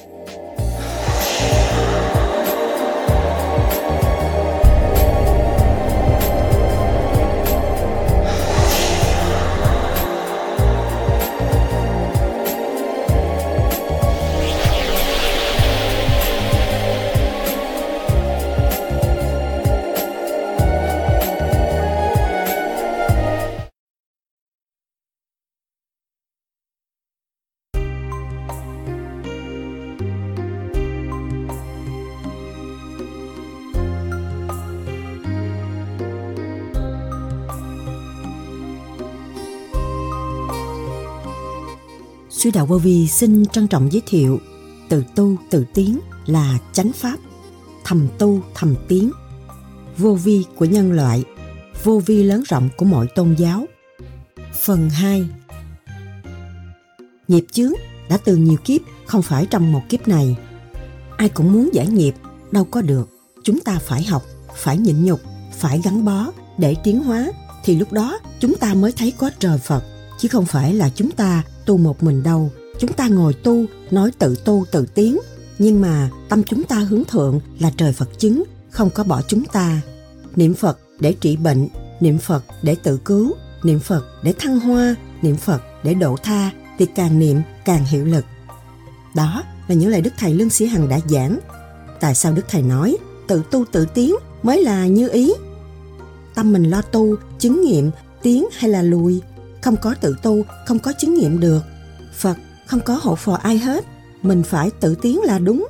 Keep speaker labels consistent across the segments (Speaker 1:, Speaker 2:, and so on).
Speaker 1: Sư Đạo Vô Vi xin trân trọng giới thiệu tự tu tự tiến là chánh pháp, thầm tu thầm tiến, vô vi của nhân loại, vô vi lớn rộng của mọi tôn giáo. Phần 2. Nghiệp chướng đã từ nhiều kiếp, không phải trong một kiếp này. Ai cũng muốn giải nghiệp, đâu có được. Chúng ta phải học, phải nhịn nhục, phải gắn bó để tiến hóa, thì lúc đó chúng ta mới thấy có trời Phật, chứ không phải là chúng ta tu một mình đâu. Chúng ta ngồi tu, nói tự tu tự tiến, nhưng mà tâm chúng ta hướng thượng là trời Phật chứng, không có bỏ chúng ta. Niệm Phật để trị bệnh, niệm Phật để tự cứu, niệm Phật để thăng hoa, niệm Phật để độ tha, thì càng niệm càng hiệu lực. Đó là những lời Đức Thầy Lương Sĩ Hằng đã giảng. Tại sao Đức Thầy nói tự tu tự tiến mới là như ý? Tâm mình lo tu, chứng nghiệm, tiến hay là lùi. Không có tự tu, không có chứng nghiệm được. Phật không có hộ phò ai hết, mình phải tự tiến là đúng.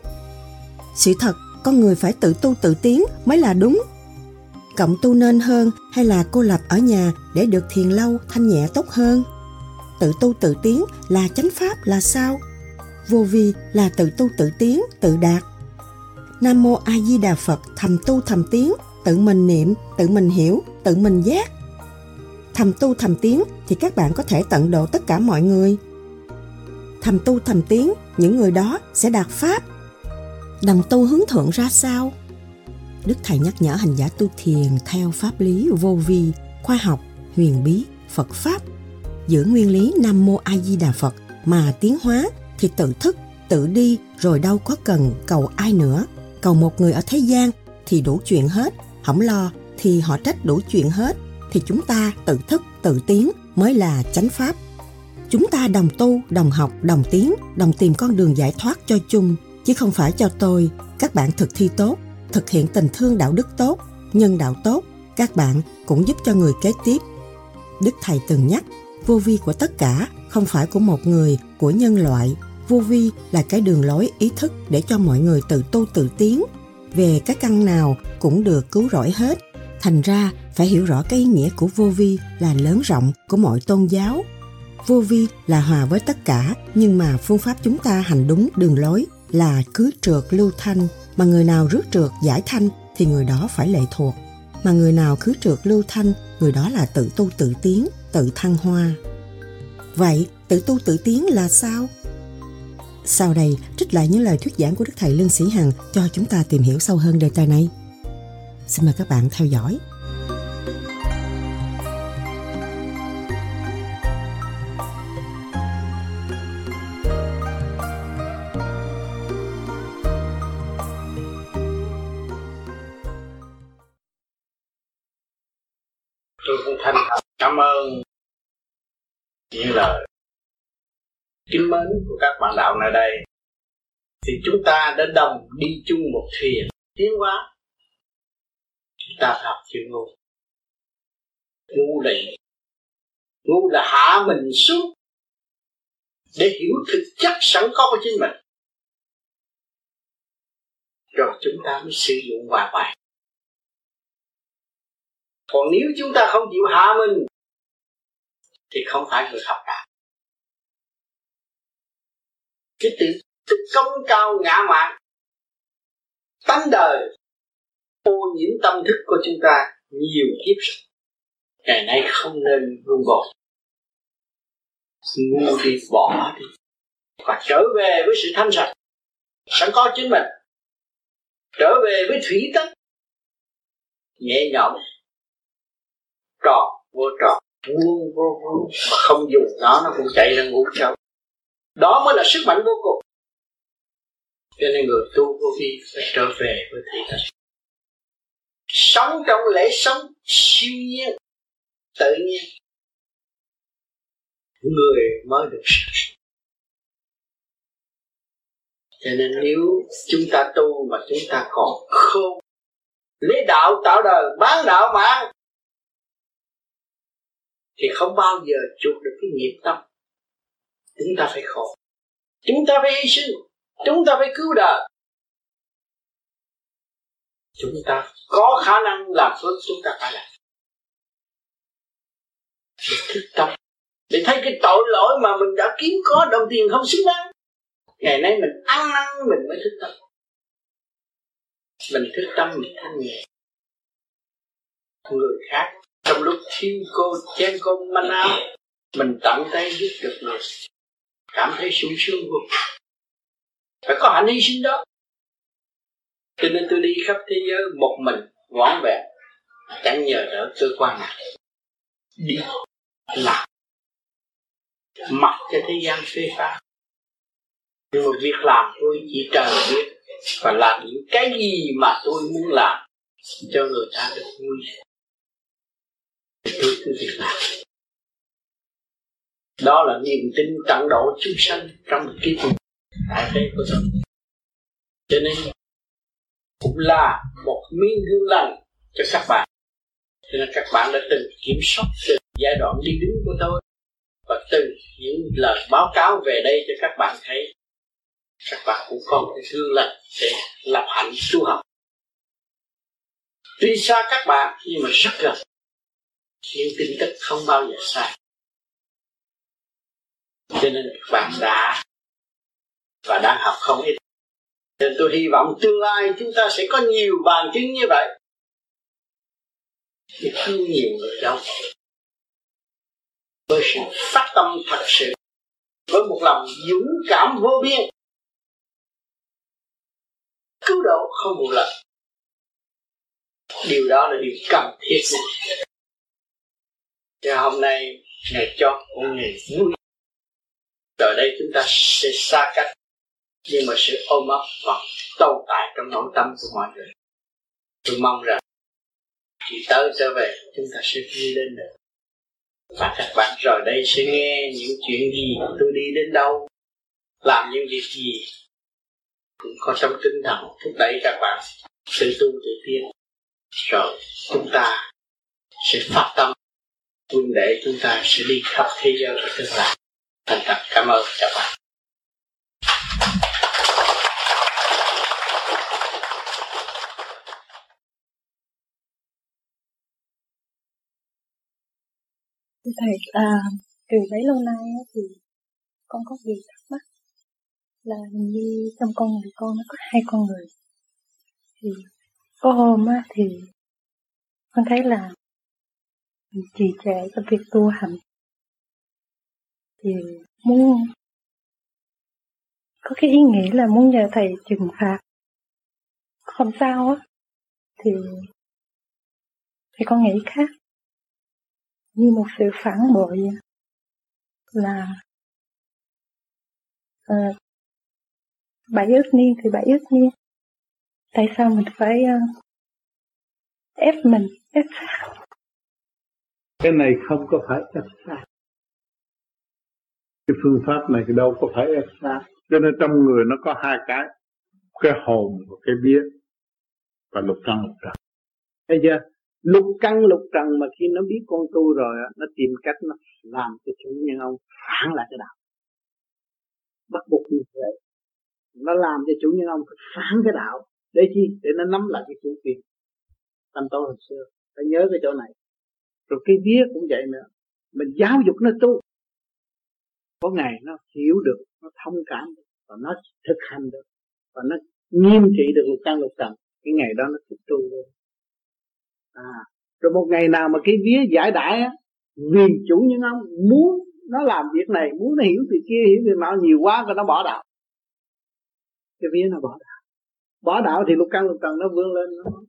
Speaker 1: Sự thật, con người phải tự tu tự tiến mới là đúng. Cộng tu nên hơn hay là cô lập ở nhà để được thiền lâu, thanh nhẹ tốt hơn? Tự tu tự tiến là chánh pháp là sao? Vô vi là tự tu tự tiến, tự đạt. Nam Mô A Di Đà Phật, thầm tu thầm tiến, tự mình niệm, tự mình hiểu, tự mình giác. Thầm tu thầm tiến thì các bạn có thể tận độ tất cả mọi người. Thầm tu thầm tiến, những người đó sẽ đạt pháp. Đồng tu hướng thượng ra sao? Đức Thầy nhắc nhở hành giả tu thiền theo pháp lý vô vi, khoa học, huyền bí, Phật Pháp. Giữ nguyên lý Nam Mô A Di Đà Phật mà tiến hóa thì tự thức, tự đi, rồi đâu có cần cầu ai nữa. Cầu một người ở thế gian thì đủ chuyện hết, không lo thì họ trách đủ chuyện hết. Thì chúng ta tự thức, tự tiến mới là chánh pháp. Chúng ta đồng tu, đồng học, đồng tiến, đồng tìm con đường giải thoát cho chung, chứ không phải cho tôi. Các bạn thực thi tốt, thực hiện tình thương đạo đức tốt, nhân đạo tốt, các bạn cũng giúp cho người kế tiếp. Đức Thầy từng nhắc, vô vi của tất cả, không phải của một người, của nhân loại. Vô vi là cái đường lối ý thức để cho mọi người tự tu tự tiến. Về cái căn nào cũng được cứu rỗi hết. Thành ra phải hiểu rõ cái ý nghĩa của vô vi là lớn rộng của mọi tôn giáo. Vô vi là hòa với tất cả, nhưng mà phương pháp chúng ta hành đúng đường lối là cứ trượt lưu thanh, mà người nào rước trượt giải thanh thì người đó phải lệ thuộc. Mà người nào cứ trượt lưu thanh, người đó là tự tu tự tiến, tự thăng hoa. Vậy tự tu tự tiến là sao? Sau đây trích lại những lời thuyết giảng của Đức Thầy Lương Sĩ Hằng cho chúng ta tìm hiểu sâu hơn đề tài này. Xin mời các bạn theo dõi.
Speaker 2: Tôi cũng thành thật cảm ơn những lời kính mến của các bạn đạo nơi đây. Thì chúng ta đã đồng đi chung một thuyền tiến hóa. Chúng ta học chữ ngu. Ngu là hạ mình xuống để hiểu thực chất sẵn có của chính mình, rồi chúng ta mới sử dụng hòa bài. Còn nếu chúng ta không chịu hạ mình thì không phải người học đạo. Cái tự công cao ngã mạn, tánh đời ô nhiễm tâm thức của chúng ta nhiều kiếp rồi. Ngày nay không nên vun bồi. Ngu đi, bỏ đi, và trở về với sự thanh sạch sẵn có chính mình, trở về với thủy tất nhẹ nhõm, tròn vô tròn, vuông vô vuông, mà không dùng nó cũng chạy ra ngủ sâu. Đó mới là sức mạnh vô cùng. Cho nên người tu vô vi phải trở về với thị tánh, sống trong lễ sống siêu nhiên tự nhiên, người mới được. Cho nên nếu chúng ta tu mà chúng ta còn khôn, lấy đạo tạo đời, bán đạo mà, thì không bao giờ chuộc được cái nghiệp tâm. Chúng ta phải khổ, chúng ta phải hy sinh, chúng ta phải cứu đời. Chúng ta có khả năng làm phước, chúng ta phải làm. Để thức tâm, để thấy cái tội lỗi mà mình đã kiếm có đồng tiền không xứng đáng. Ngày nay mình ăn năn mình mới thức tâm. Mình thức tâm mình thanh nhẹ. Người khác trong lúc thiếu cô chén cơm manh áo, mình tận tay giúp được người, cảm thấy sung sướng vô cùng. Phải có hạnh hy sinh đó. Cho nên tôi đi khắp thế giới một mình vỏn vẹn, chẳng nhờ đỡ cơ quan nào. Đi làm, mặc cho thế gian phê phán. Nhưng mà việc làm tôi chỉ trời biết, và làm những cái gì mà tôi muốn làm cho người ta được vui. Tôi cứ việc làm. Đó là niềm tin tận độ chúng sanh trong kiếp tại thế của tôi. Cho nên cũng là một miếng gương lành cho các bạn. Cho nên các bạn đã từng kiểm soát từ giai đoạn đi đứng của tôi, và từ những lời báo cáo về đây cho các bạn thấy, các bạn cũng có một cái gương lành để lập hạnh tu học. Tuy xa các bạn nhưng mà rất gần, nhưng tin tức không bao giờ sai. Cho nên các bạn đã và đang học không ít. Nên tôi hy vọng tương lai chúng ta sẽ có nhiều bằng chứng như vậy để cứu nhiều người đau khổ. Với sự phát tâm thật sự, với một lòng dũng cảm vô biên, cứu độ không một lần. Điều đó là điều cần thiết. Cho hôm nay ngày chót cũng ngày vui. Rồi đây chúng ta sẽ xa cách, nhưng mà sự ôm ấp vẫn tồn tại trong nội tâm của mọi người. Tôi mong rằng khi tới trở về chúng ta sẽ đi lên được. Và các bạn rồi đây sẽ nghe những chuyện gì, tôi đi đến đâu, làm những việc gì, cũng có trong tinh thần thúc đẩy các bạn tự tu tự tiến. Rồi chúng ta sẽ phát tâm huynh đệ, chúng ta sẽ đi khắp thế giới của tương lai. Thành thật cảm ơn các bạn.
Speaker 3: Thầy, từ bấy lâu nay thì con có việc thắc mắc là hình như trong con người con nó có hai con người. Thì có hôm thì con thấy là trì trệ trong việc tu hành, thì muốn có cái ý nghĩ là muốn nhờ thầy trừng phạt. Không sao á, thì con nghĩ khác, như một sự phản bội là 7 ức niên thì 7 ức niên. Tại sao mình phải ép mình, ép sát?
Speaker 4: Cái này không có phải ép sát. Cái phương pháp này thì đâu có phải ép sát. Cho nên trong người nó có hai cái hồn và cái vía, và lục căn lục trần. Thấy chưa? Lục căn lục trần mà khi nó biết con tu rồi, nó tìm cách nó làm cho chủ nhân ông phản lại cái đạo. Bắt buộc như vậy. Nó làm cho chủ nhân ông phải phản cái đạo. Để chi? Để nó nắm lại cái chủ quyền tâm tối hồi xưa. Phải nhớ cái chỗ này. Rồi cái vía cũng vậy nữa. Mình giáo dục nó tu, có ngày nó hiểu được, nó thông cảm được, và nó thực hành được, và nó nghiêm trị được lục căn lục trần. Cái ngày đó nó tiếp tu luôn. Rồi một ngày nào mà cái vía giải đãi á, vì chủ nhân ông muốn nó làm việc này, muốn nó hiểu việc kia, hiểu việc nọ nhiều quá, rồi nó bỏ đạo. Cái vía nó bỏ đạo. Bỏ đạo thì lục căn lục trần nó vươn lên. Nó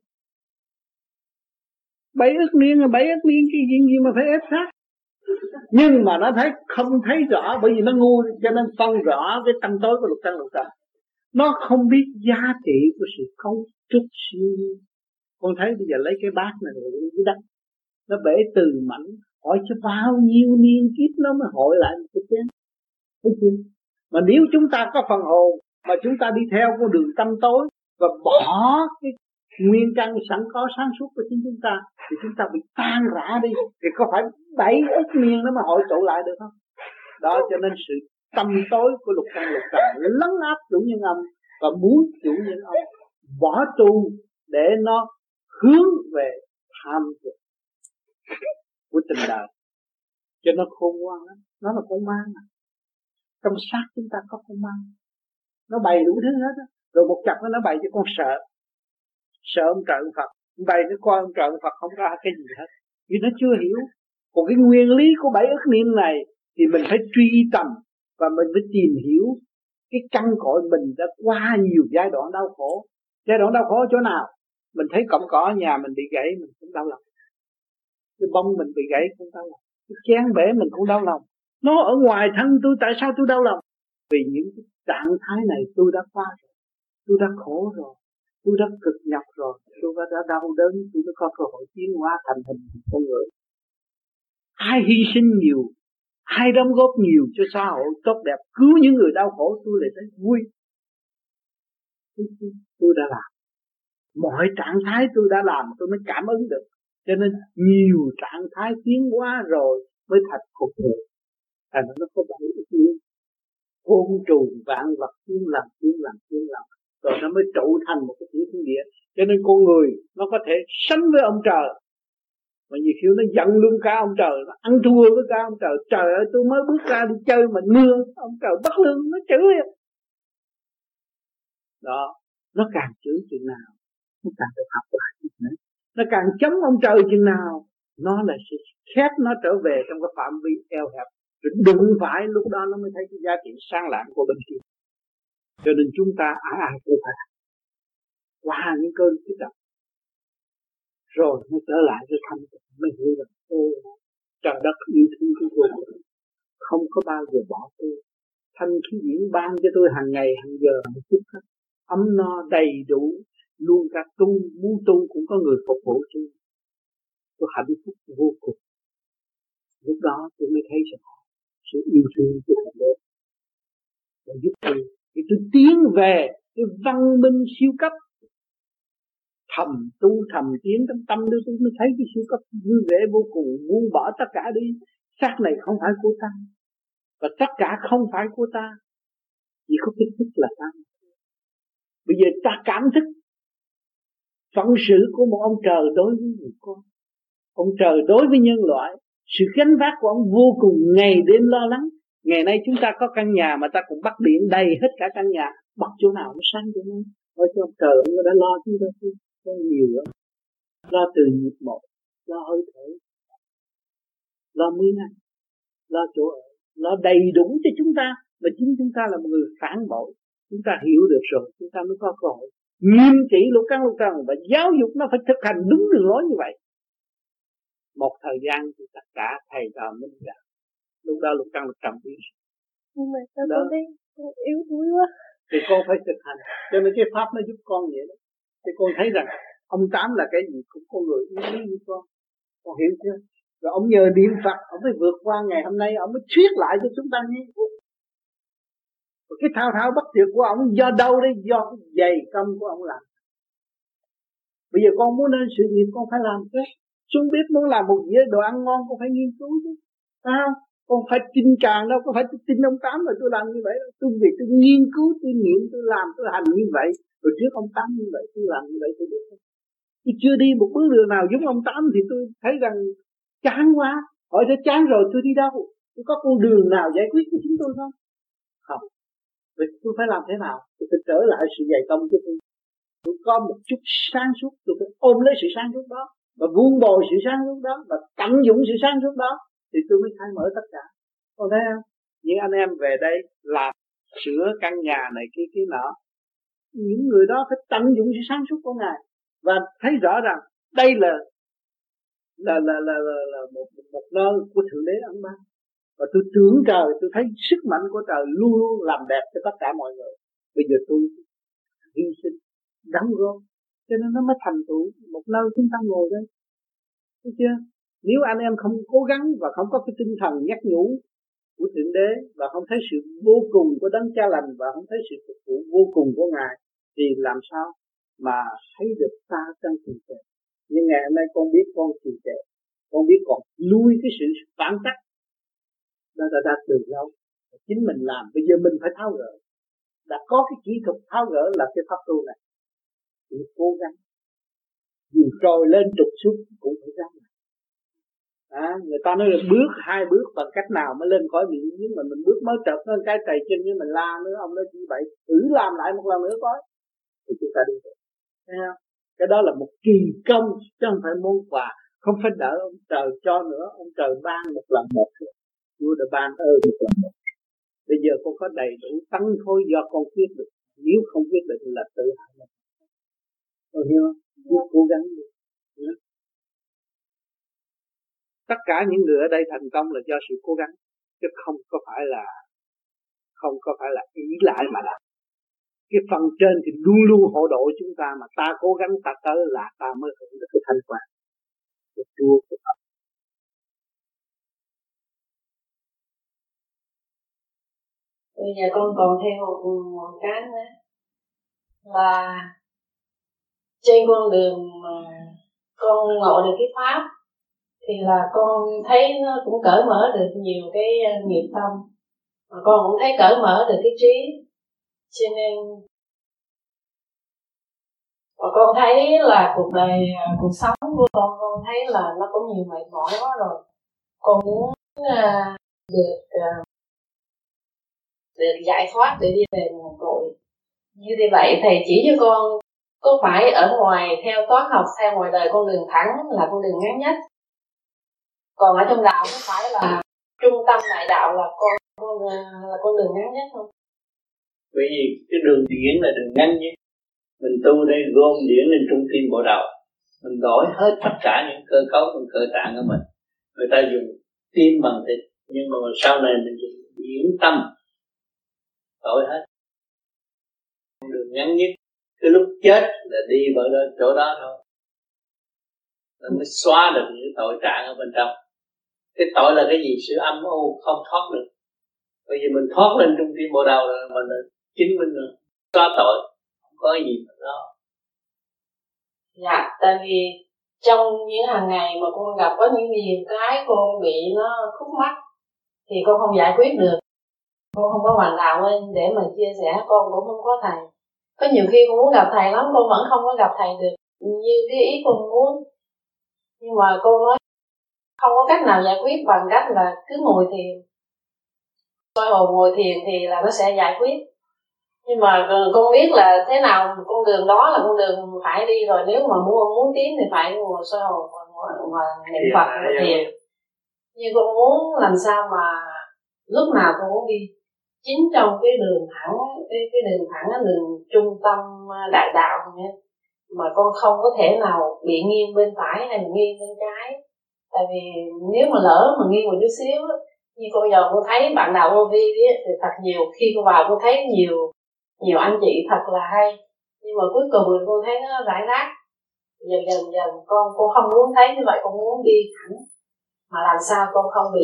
Speaker 4: 7 ức niên cái gì mà phải ép sát. Nhưng mà nó thấy không thấy rõ, bởi vì nó ngu, cho nên phân rõ cái tâm tối của lục căn lục trần. Nó không biết giá trị của sự cấu trúc siêu nhiên. Con thấy bây giờ lấy cái bát này rồi dưới đất, nó bể từ mảnh, hỏi cho bao nhiêu niên kiếp nó mới hội lại một cái chén. Thấy chưa? Mà nếu chúng ta có phần hồn mà chúng ta đi theo con đường tâm tối và bỏ cái nguyên căn sẵn có sáng suốt của chính chúng ta, thì chúng ta bị tan rã đi. Thì có phải 7 ức niên nó mà hội tụ lại được không? Đó, cho nên sự tâm tối của lục căn lục trần lấn áp chủ nhân âm và muốn chủ nhân âm bỏ tu để nó hướng về tham dục của tình đời, cho nó khôn ngoan lắm. Nó là con ma mà. Trong xác chúng ta có con ma, nó bày đủ thứ hết á. Rồi một chập nó bày cho con sợ ông trời ông Phật, bày cái coi ông trời ông Phật không ra cái gì hết, vì nó chưa hiểu. Còn cái nguyên lý của 7 ức niên này thì mình phải truy tầm và mình phải tìm hiểu cái căn cội mình đã qua nhiều giai đoạn đau khổ. Giai đoạn đau khổ ở chỗ nào? Mình thấy cọng cỏ ở nhà mình bị gãy mình cũng đau lòng, cái bông mình bị gãy cũng đau lòng, cái chén bể mình cũng đau lòng. Nó ở ngoài thân tôi, tại sao tôi đau lòng? Vì những cái trạng thái này tôi đã qua rồi, tôi đã khổ rồi, tôi đã cực nhọc rồi, tôi đã đau đớn, tôi đã có cơ hội tiến hóa thành hình con người. Ai hy sinh nhiều, ai đóng góp nhiều cho xã hội tốt đẹp, cứu những người đau khổ, tôi lại thấy vui. Tôi đã làm mọi trạng thái, tôi đã làm, tôi mới cảm ứng được. Cho nên nhiều trạng thái tiến hóa rồi mới thành cuộc đời. Thành nó có 7 ức niên, côn trùng vạn vật tiên lần rồi nó mới trụ thành một cái thiên địa. Cho nên con người nó có thể sánh với ông trời, mà nhiều khi nó giận luôn cả ông trời, nó ăn thua với cả ông trời. Trời ơi, tôi mới bước ra đi chơi mà mưa, ông trời bất lương, nó chửi. Đó, nó càng chửi chừng nào nó càng phải học lại chừng nữa. Nó càng chống ông trời chừng nào nó lại sẽ khép nó trở về trong cái phạm vi eo hẹp. Rồi đụng phải lúc đó nó mới thấy cái giá trị sáng lạng của bên kia. Cho nên chúng ta ai cũng phải qua những cơn kích động rồi mới trở lại với thanh tịnh, mới hiểu rằng trời đất yêu thương của tôi không có bao giờ bỏ tôi. Thanh khí điển ban cho tôi hàng ngày hàng giờ hàng phút hết, ấm no đầy đủ, luôn cả tu, muốn tu cũng có người phục vụ tôi hạnh phúc vô cùng. Lúc đó tôi mới thấy rằng sự yêu thương của Thượng Đế để giúp tôi, để tôi tiến về cái văn minh siêu cấp. Thầm tu thầm tiến trong tâm tôi mới thấy cái siêu cấp vui vẻ vô cùng, buông bỏ tất cả đi. Xác này không phải của ta, và tất cả không phải của ta, chỉ có cái thức là ta. Bây giờ ta cảm thức phận sự của một ông trời đối với người con, ông trời đối với nhân loại. Sự gánh vác của ông vô cùng, ngày đêm lo lắng. Ngày nay chúng ta có căn nhà mà ta cũng bắt điện đầy hết cả căn nhà, bật chỗ nào nó sáng chỗ nào. Ôi cho ông trời, ông đã lo chúng ta có nhiều lắm. Lo từ nhịp một, lo hơi thở, lo miếng ăn, lo chỗ ở, lo đầy đủ cho chúng ta. Mà chính chúng ta là một người phản bội. Chúng ta hiểu được rồi, chúng ta mới có cơ hội nghiêm trị lục căn lục trần, và giáo dục nó phải thực hành đúng đường lối như vậy. Một thời gian thì tất cả thầy trò minh ra, lúc đó lục căn lục trần biết.
Speaker 3: Nhưng mà sao con thấy con yếu đuối quá.
Speaker 4: Thì con phải thực hành, cho nên cái pháp nó giúp con vậy đó. Thì con thấy rằng ông Tám là cái gì cũng con người yếu đuối như con hiểu chưa? Rồi ông nhờ niệm Phật, ông phải vượt qua ngày hôm nay, ông mới thuyết lại cho chúng ta nghe. Và cái thao thao bất tuyệt của ông do đâu đấy? Do cái dày công của ông làm. Bây giờ con muốn nên sự nghiệp, con phải làm chứ. Chúng biết muốn làm một dĩa đồ ăn ngon, con phải nghiên cứu chứ. Phải không? Con phải tin càng đâu, con phải tin ông Tám rồi tôi làm như vậy. Tôi vì tôi nghiên cứu, tôi niệm, tôi làm, tôi hành như vậy. Rồi trước ông Tám như vậy, tôi làm như vậy tôi được không? Tôi chưa đi một bước đường nào giống ông Tám thì tôi thấy rằng chán quá. Hỏi tôi chán rồi tôi đi đâu? Tôi có con đường nào giải quyết cho chúng tôi không? Không. Vậy tôi phải làm thế nào? Tôi phải trở lại sự dày công của tôi. Tôi có một chút sáng suốt, tôi phải ôm lấy sự sáng suốt đó và vun bồi sự sáng suốt đó và tận dụng sự sáng suốt đó, thì tôi mới khai mở tất cả. Con thấy không? Những anh em về đây làm sửa căn nhà này kia nọ, những người đó phải tận dụng sự sáng suốt của Ngài và thấy rõ rằng đây là một nơi của Thượng Đế ân ban. Và tôi tưởng trời, tôi thấy sức mạnh của trời luôn luôn làm đẹp cho tất cả mọi người. Bây giờ tôi hy sinh, đóng góp, cho nên nó mới thành tựu một nơi chúng ta ngồi đây. Thấy chưa? Nếu anh em không cố gắng và không có cái tinh thần nhắc nhủ của Thượng Đế và không thấy sự vô cùng của Đấng Cha Lành và không thấy sự phục vụ vô cùng của Ngài thì làm sao mà thấy được ta trong trì trệ. Nhưng ngày hôm nay con biết con trì trệ, con biết còn lui cái sự phản trắc đã đạt được đâu. Chính mình làm, bây giờ mình phải tháo gỡ. Đã có cái kỹ thuật tháo gỡ là cái pháp tu này. Mình cố gắng. Dù trồi lên trục xuống cũng phải dám. Người ta nói là bước 2 bước bằng cách nào mới lên khỏi biển giếng, mà mình bước mới trật lên cái trầy chân như mình la nữa, ông nói như vậy, thử làm lại một lần nữa coi thì chúng ta đi được. Thấy không? Cái đó là một kỳ công chứ không phải món quà, không phải đợi ông trời cho nữa, ông trời ban một lần một thôi. Chúa đã ban một lần một. Bây giờ con có đầy đủ tấn khối do con quyết định, nếu không quyết định là tự hại mình. Con hiểu không? Cứ cố gắng đi. Tất cả những người ở đây thành công là do sự cố gắng, chứ không có phải là ý lại mà làm. Cái phần trên thì luôn luôn hộ độ chúng ta, mà ta cố gắng ta tới là ta mới hưởng được cái thành quả của Chúa của ta.
Speaker 5: Bây giờ con còn thêm một cái nữa là trên con đường mà con ngộ được cái pháp thì là con thấy nó cũng cởi mở được nhiều cái nghiệp tâm, mà con cũng thấy cởi mở được cái trí, cho nên và con thấy là cuộc sống của con thấy là nó cũng nhiều mệt mỏi quá rồi. Con muốn được giải thoát để đi về nguồn cội. Như vậy thầy chỉ cho con có phải ở ngoài theo toán học, theo ngoài đời con đường thẳng là con đường ngắn nhất, còn ở trong đạo có phải là trung tâm đại đạo là con đường ngắn nhất không?
Speaker 2: Bởi vì cái đường điển là đường ngắn nhất. Mình tu đây gom điển lên trung tim bộ đầu, mình đổi hết tất cả những cơ cấu trong cơ tạng của mình. Người ta dùng tim bằng thịt, nhưng mà sau này mình dùng điển tâm, đổi hết. Con đường ngắn nhất, cái lúc chết là đi vào chỗ đó thôi, nó mới xóa được những tội trạng ở bên trong. Cái tội là cái gì? Sự âm u không thoát được. Bởi vì mình thoát lên trung tim bộ đầu rồi mình chính mình xóa tội, không có gì mà lo.
Speaker 5: Dạ, tại vì trong những hàng ngày mà con gặp có những nhiều cái con bị nó khúc mắc thì con không giải quyết được, con không có hoàn đạo lên để mà chia sẻ, con cũng không có thầy. Có nhiều khi con muốn gặp thầy lắm, con vẫn không có gặp thầy được như cái ý con muốn, nhưng mà cô nói không có cách nào giải quyết bằng cách là cứ ngồi thiền, soi hồn ngồi thiền thì là nó sẽ giải quyết. Nhưng mà con biết là thế nào con đường đó là con đường phải đi rồi, nếu mà muốn tiến thì phải ngồi soi hồn và niệm Phật và thiền. Nhưng con muốn làm sao mà lúc nào con cũng đi chính trong cái đường thẳng, cái đường thẳng, đường trung tâm đại đạo nhé, mà con không có thể nào bị nghiêng bên phải hay là nghiêng bên trái. Tại vì nếu mà lỡ mà nghiêng một chút xíu, như con giờ con thấy bạn đạo vô vi thì thật nhiều, khi con vào con thấy nhiều anh chị thật là hay, nhưng mà cuối cùng con thấy nó rải rác. Dần con không muốn thấy như vậy, con muốn đi thẳng, mà làm sao con không bị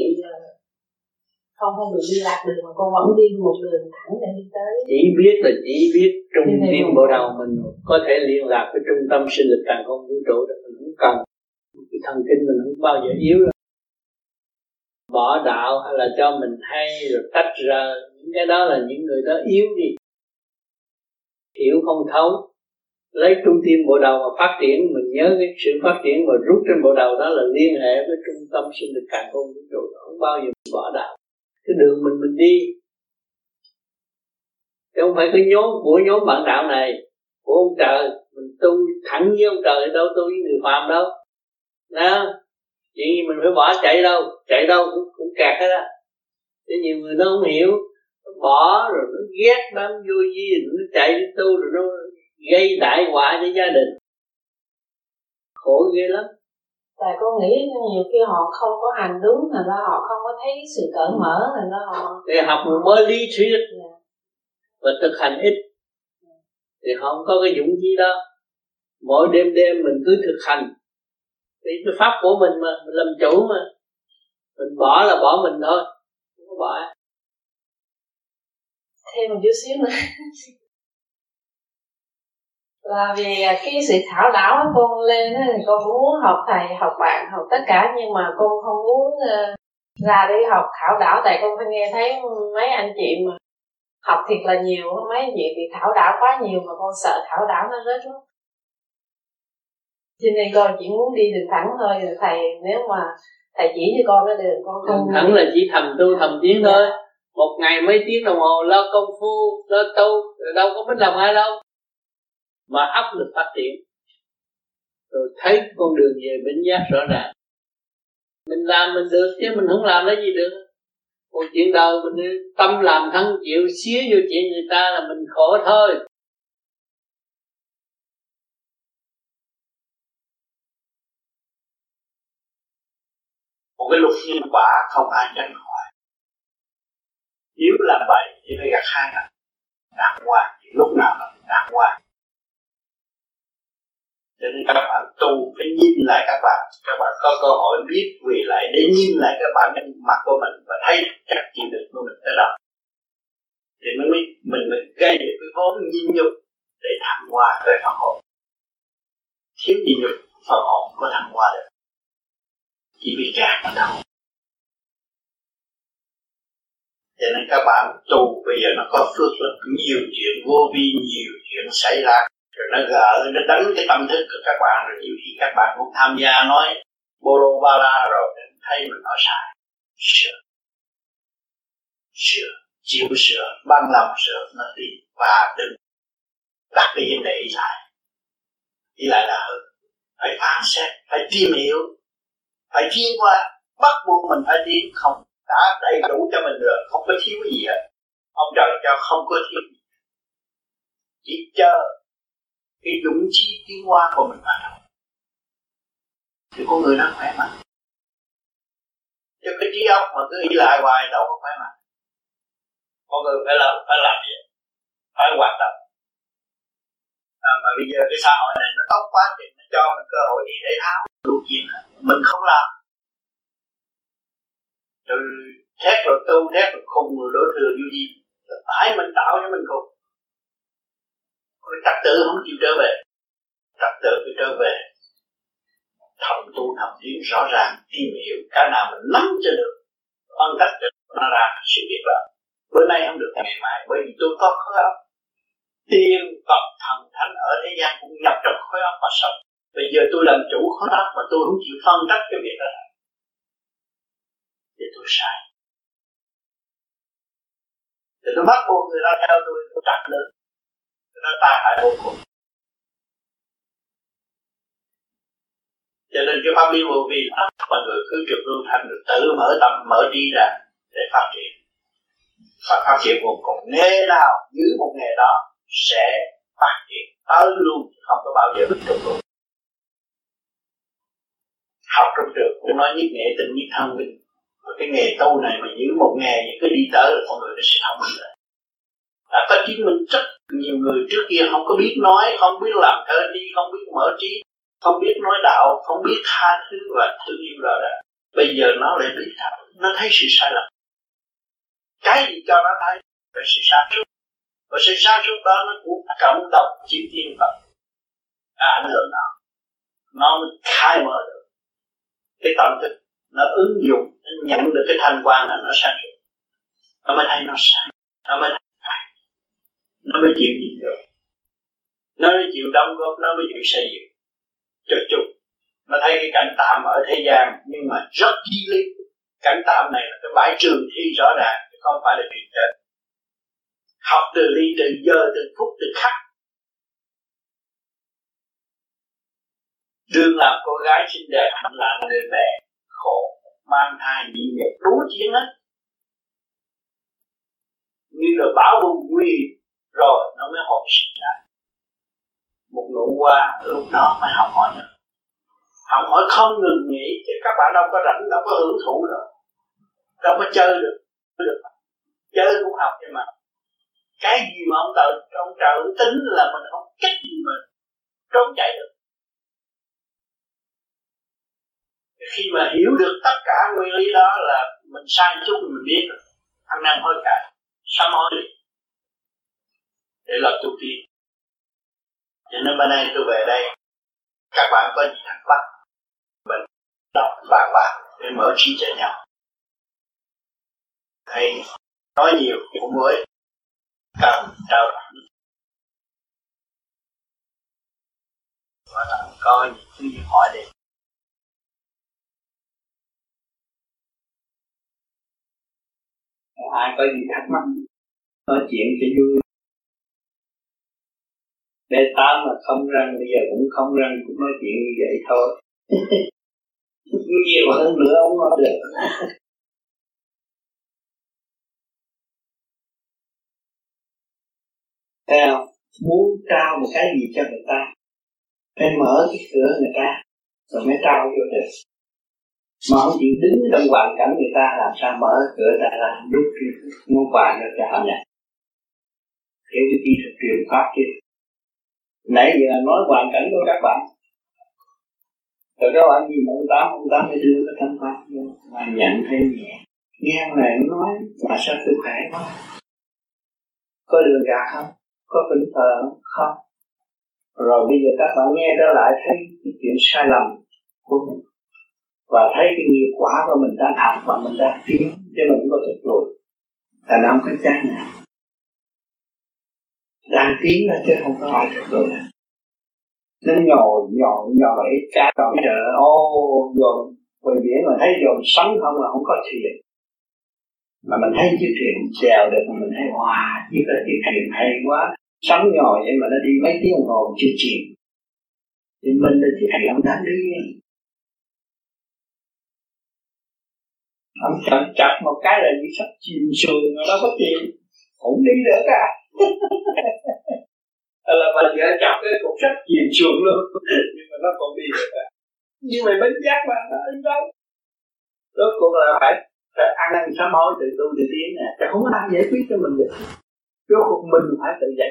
Speaker 5: đi lạc đường, mà con vẫn đi một đường thẳng để đi tới.
Speaker 2: Chỉ biết trung tim bộ đầu mình có thể liên lạc với trung tâm sinh lực càng không vũ trụ được, mình không cần cái thần kinh, mình không bao giờ yếu đâu. Bỏ đạo hay là cho mình hay rồi tách ra, những cái đó là những người đó yếu đi, hiểu không thấu. Lấy trung tim bộ đầu mà phát triển, mình nhớ cái sự phát triển mà rút trên bộ đầu đó là liên hệ với trung tâm sinh lực càng không vũ trụ, không bao giờ bỏ đạo. Cái đường mình đi, chứ không phải cái nhóm bạn đạo này của ông trời, mình tu thẳng với ông trời đâu, tu với người phàm đâu. Đó, chuyện gì mình phải bỏ chạy đâu cũng kẹt hết á. Chứ nhiều người nó không hiểu, nó bỏ rồi nó ghét nó vô gì, nó chạy đi tu rồi nó gây đại họa cho gia đình, khổ ghê lắm.
Speaker 5: Tại con nghĩ nhiều khi họ không có hành đúng, là họ không có thấy sự cởi mở, là họ
Speaker 2: để học mới lý thuyết và thực hành ít, thì họ không có cái dũng chí đó. Mỗi đêm mình cứ thực hành thì cái pháp của mình mà mình làm chủ mà, mình bỏ là bỏ mình thôi, không có bỏ.
Speaker 5: Thêm một chút xíu nữa là vì cái sự thảo đảo con lên thì con cũng muốn học thầy, học bạn, học tất cả, nhưng mà con không muốn ra để học thảo đảo, tại con phải nghe thấy mấy anh chị mà học thiệt là nhiều, mấy anh chị thì thảo đảo quá nhiều mà con sợ thảo đảo nó rớt lắm. Cho nên con chỉ muốn đi đường thẳng thôi, rồi thầy nếu mà thầy chỉ cho con cái đường con không.
Speaker 2: Đường thẳng là chỉ thầm tu thầm tiến thôi. Một ngày mấy tiếng đồng hồ lo công phu, lo tu, rồi đâu có biết lòng ai đâu. Mà áp lực phát triển, rồi thấy con đường về bỉnh giác rõ ràng. Mình làm mình được chứ mình không làm lấy gì được. Còn chuyện đời mình tâm làm thân chịu xía vô chuyện người ta là mình khổ thôi.
Speaker 4: Một cái luật nhân quả không ai tránh khỏi. Nếu làm vậy thì phải gặt hai lần đàng hoàng, thì lúc nào là đàng hoàng. Cho nên các bạn tu phải nhìn lại các bạn có cơ hội biết quỳ lại để nhìn lại các bạn trên mặt của mình và thấy chắc chịu đựng của mình tới đâu. Thì mình gây được cái vốn nhịn nhục để thăng hoa về phần hồn. Thiếu nhịn nhục phần hồn có thăng hoa được, chỉ vì gạt mà thôi. Cho nên các bạn tu bây giờ nó có phước rất nhiều chuyện vô vi, nhiều chuyện xảy ra, rồi nó gỡ, nó đánh cái tâm thức của các bạn, rồi nhiều khi các bạn cũng tham gia nói bô lô ba la rồi thấy mình nói sai, sửa, chịu sửa, bằng lòng sửa, nó đi và đừng đặt cái vấn đề ý lại là hơn. Phải phán xét, phải tìm hiểu, phải tiến qua, bắt buộc mình phải tiến, không đã đầy đủ cho mình được, không có thiếu cái gì hết. Ông trời cho không có thiếu gì, chỉ chờ cái dũng chí tiến hóa của mình mà thôi. Thì con người nó khỏe mạnh. Chứ cái trí óc mà cứ nghĩ lại hoài đâu có khỏe mạnh. Con người phải làm gì? Phải hoạt động. Mà bây giờ cái xã hội này nó tốt quá thì nó cho mình cơ hội đi thể thao, đủ chuyện hết. Mình không làm. Rồi thét rồi tu, thét rồi khùng rồi đổ thừa như gì. Phải mình tạo cho mình khùng. Cái trật tự không chịu trở về. Trật tự phải trở về. Thầm tu thầm tiến rõ ràng, tìm hiểu cái nào mình nắm cho được, phân cách cho nó ra sự việc đó. Bữa nay không được ngày mai, bởi vì tôi có khối óc. Tiên Phật thần thánh ở thế gian cũng nhập trong khối óc mà sống. Bây giờ tôi làm chủ khối óc mà tôi không chịu phân tách cái việc đó thì tôi sai. Thì tôi bắt buộc người ta theo tôi trật nữa, nó tai hại vô cùng. Cho nên cái pháp lý vô vi mọi người cứ trực lưu thanh được tự mở tâm mở trí ra để phát triển. Và phát triển vô cùng. Nghề nào giữ một nghề đó sẽ phát triển tới luôn, không có bao giờ bị trục luôn. Học trong trường cũng nói nhất nghệ tinh nhất thông minh. Cái nghề tu này mà giữ một nghề thì cứ đi tới là con người nó sẽ thông minh rồi. Đã có chứng minh rất nhiều người trước kia không có biết nói, không biết làm thơ đi, không biết mở trí, không biết nói đạo, không biết tha thứ và thương yêu rõ ràng. Bây giờ nó lại biết thật, nó thấy sự sai lầm. Cái gì cho nó thấy là sự sáng suốt. Và sự sáng suốt đó nó cũng cộng đồng chim tiên Phật. Ảnh hưởng nó mới khai mở được cái tâm thức, nó ứng dụng, nó nhận được cái thành quan là nó sáng suốt. Nó mới thấy nó sai, nó mới thấy nó mới chịu gì được, nó mới chịu đóng góp, nó mới chịu xây dựng cho chung. Nó thấy cái cảnh tạm ở thế gian nhưng mà rất chi lý. Cảnh tạm này là cái bãi trường thi rõ ràng, chứ không phải là chuyện chết. Học từ ly, từ giờ, từ phút, từ khắc. Đương làm cô gái xinh đẹp là người mẹ khổ, mang thai bị nhục đủ chuyện hết. Như là bão bùng nguy rồi nó mới hồi sinh lại. Một nụ hoa lúc đó mới học hỏi nữa. Học hỏi không ngừng nghỉ thì các bạn đâu có rảnh, đâu có hưởng thụ được, đâu có chơi được. Chơi cũng học nhưng mà
Speaker 2: Cái gì mà ông trời ông tính là mình không cách gì mà trốn chạy được. Khi mà hiểu được tất cả nguyên lý đó là mình sai chút mình biết rồi. Ăn năn hối cải, sám hối đi để làm tu tiến. Cho nên bên nay tôi về đây, các bạn có gì thắc mắc mình đọc bàn bạc để mở trí cho nhau. Thầy nói nhiều cũng với cần trao đổi và là có những thứ gì hỏi đi. Ai có gì thắc mắc nói chuyện cho vui. Để tám mà không răng bây giờ cũng không răng, cũng nói chuyện như vậy thôi. Nhiều hơn nữa không có được. Thấy không? Muốn trao một cái gì cho người ta, phải mở cái cửa người ta rồi mới trao vô được. Mà không chịu đứng trong hoàn cảnh người ta, làm sao mở cửa ra là đút cái món quà cho họ nhận. Để cái kỹ thuật truyền pháp kia. Nãy giờ nói hoàn cảnh của các bạn. Rồi các bạn nhìn ông Tám mới đưa cái thanh pháp vô mà nhận thêm nhẹ. Nghe này nói mà sao tôi khỏe quá. Có đường gạt không? Có phỉnh phờ không? Không. Rồi bây giờ các bạn nghe trở lại thấy cái chuyện sai lầm của mình. Và thấy cái nghiệp quả của mình đang học và mình đang tiến, chứ mình không có thực lùi. Thành ra không có chán nào. Đang tiến ra chứ không có ai thực lùi. Nó nhồi cá bây giờ dồn quay biển mà thấy dồn sống không là không có thiền. Mà mình thấy chiếc thuyền chèo được mà mình thấy wow, chiếc thuyền hay quá, sống nhồi vậy mà nó đi mấy tiếng đồng hồ chưa chìm. Thì mình là chiếc thuyền đang đi. Ông chặt một cái là như sắp chìm xuồng mà nó có chìm, cũng đi được à. Là mà giờ chặt cái cũng sắp chìm xuồng luôn, nhưng mà nó còn đi được à. Nhưng mà bánh giác mà nó đi đâu. Rốt cuộc là phải ăn năn sám hối tự tu tự tiến nè, chứ không có ai giải quyết cho mình được. Rốt cuộc mình phải tự giải.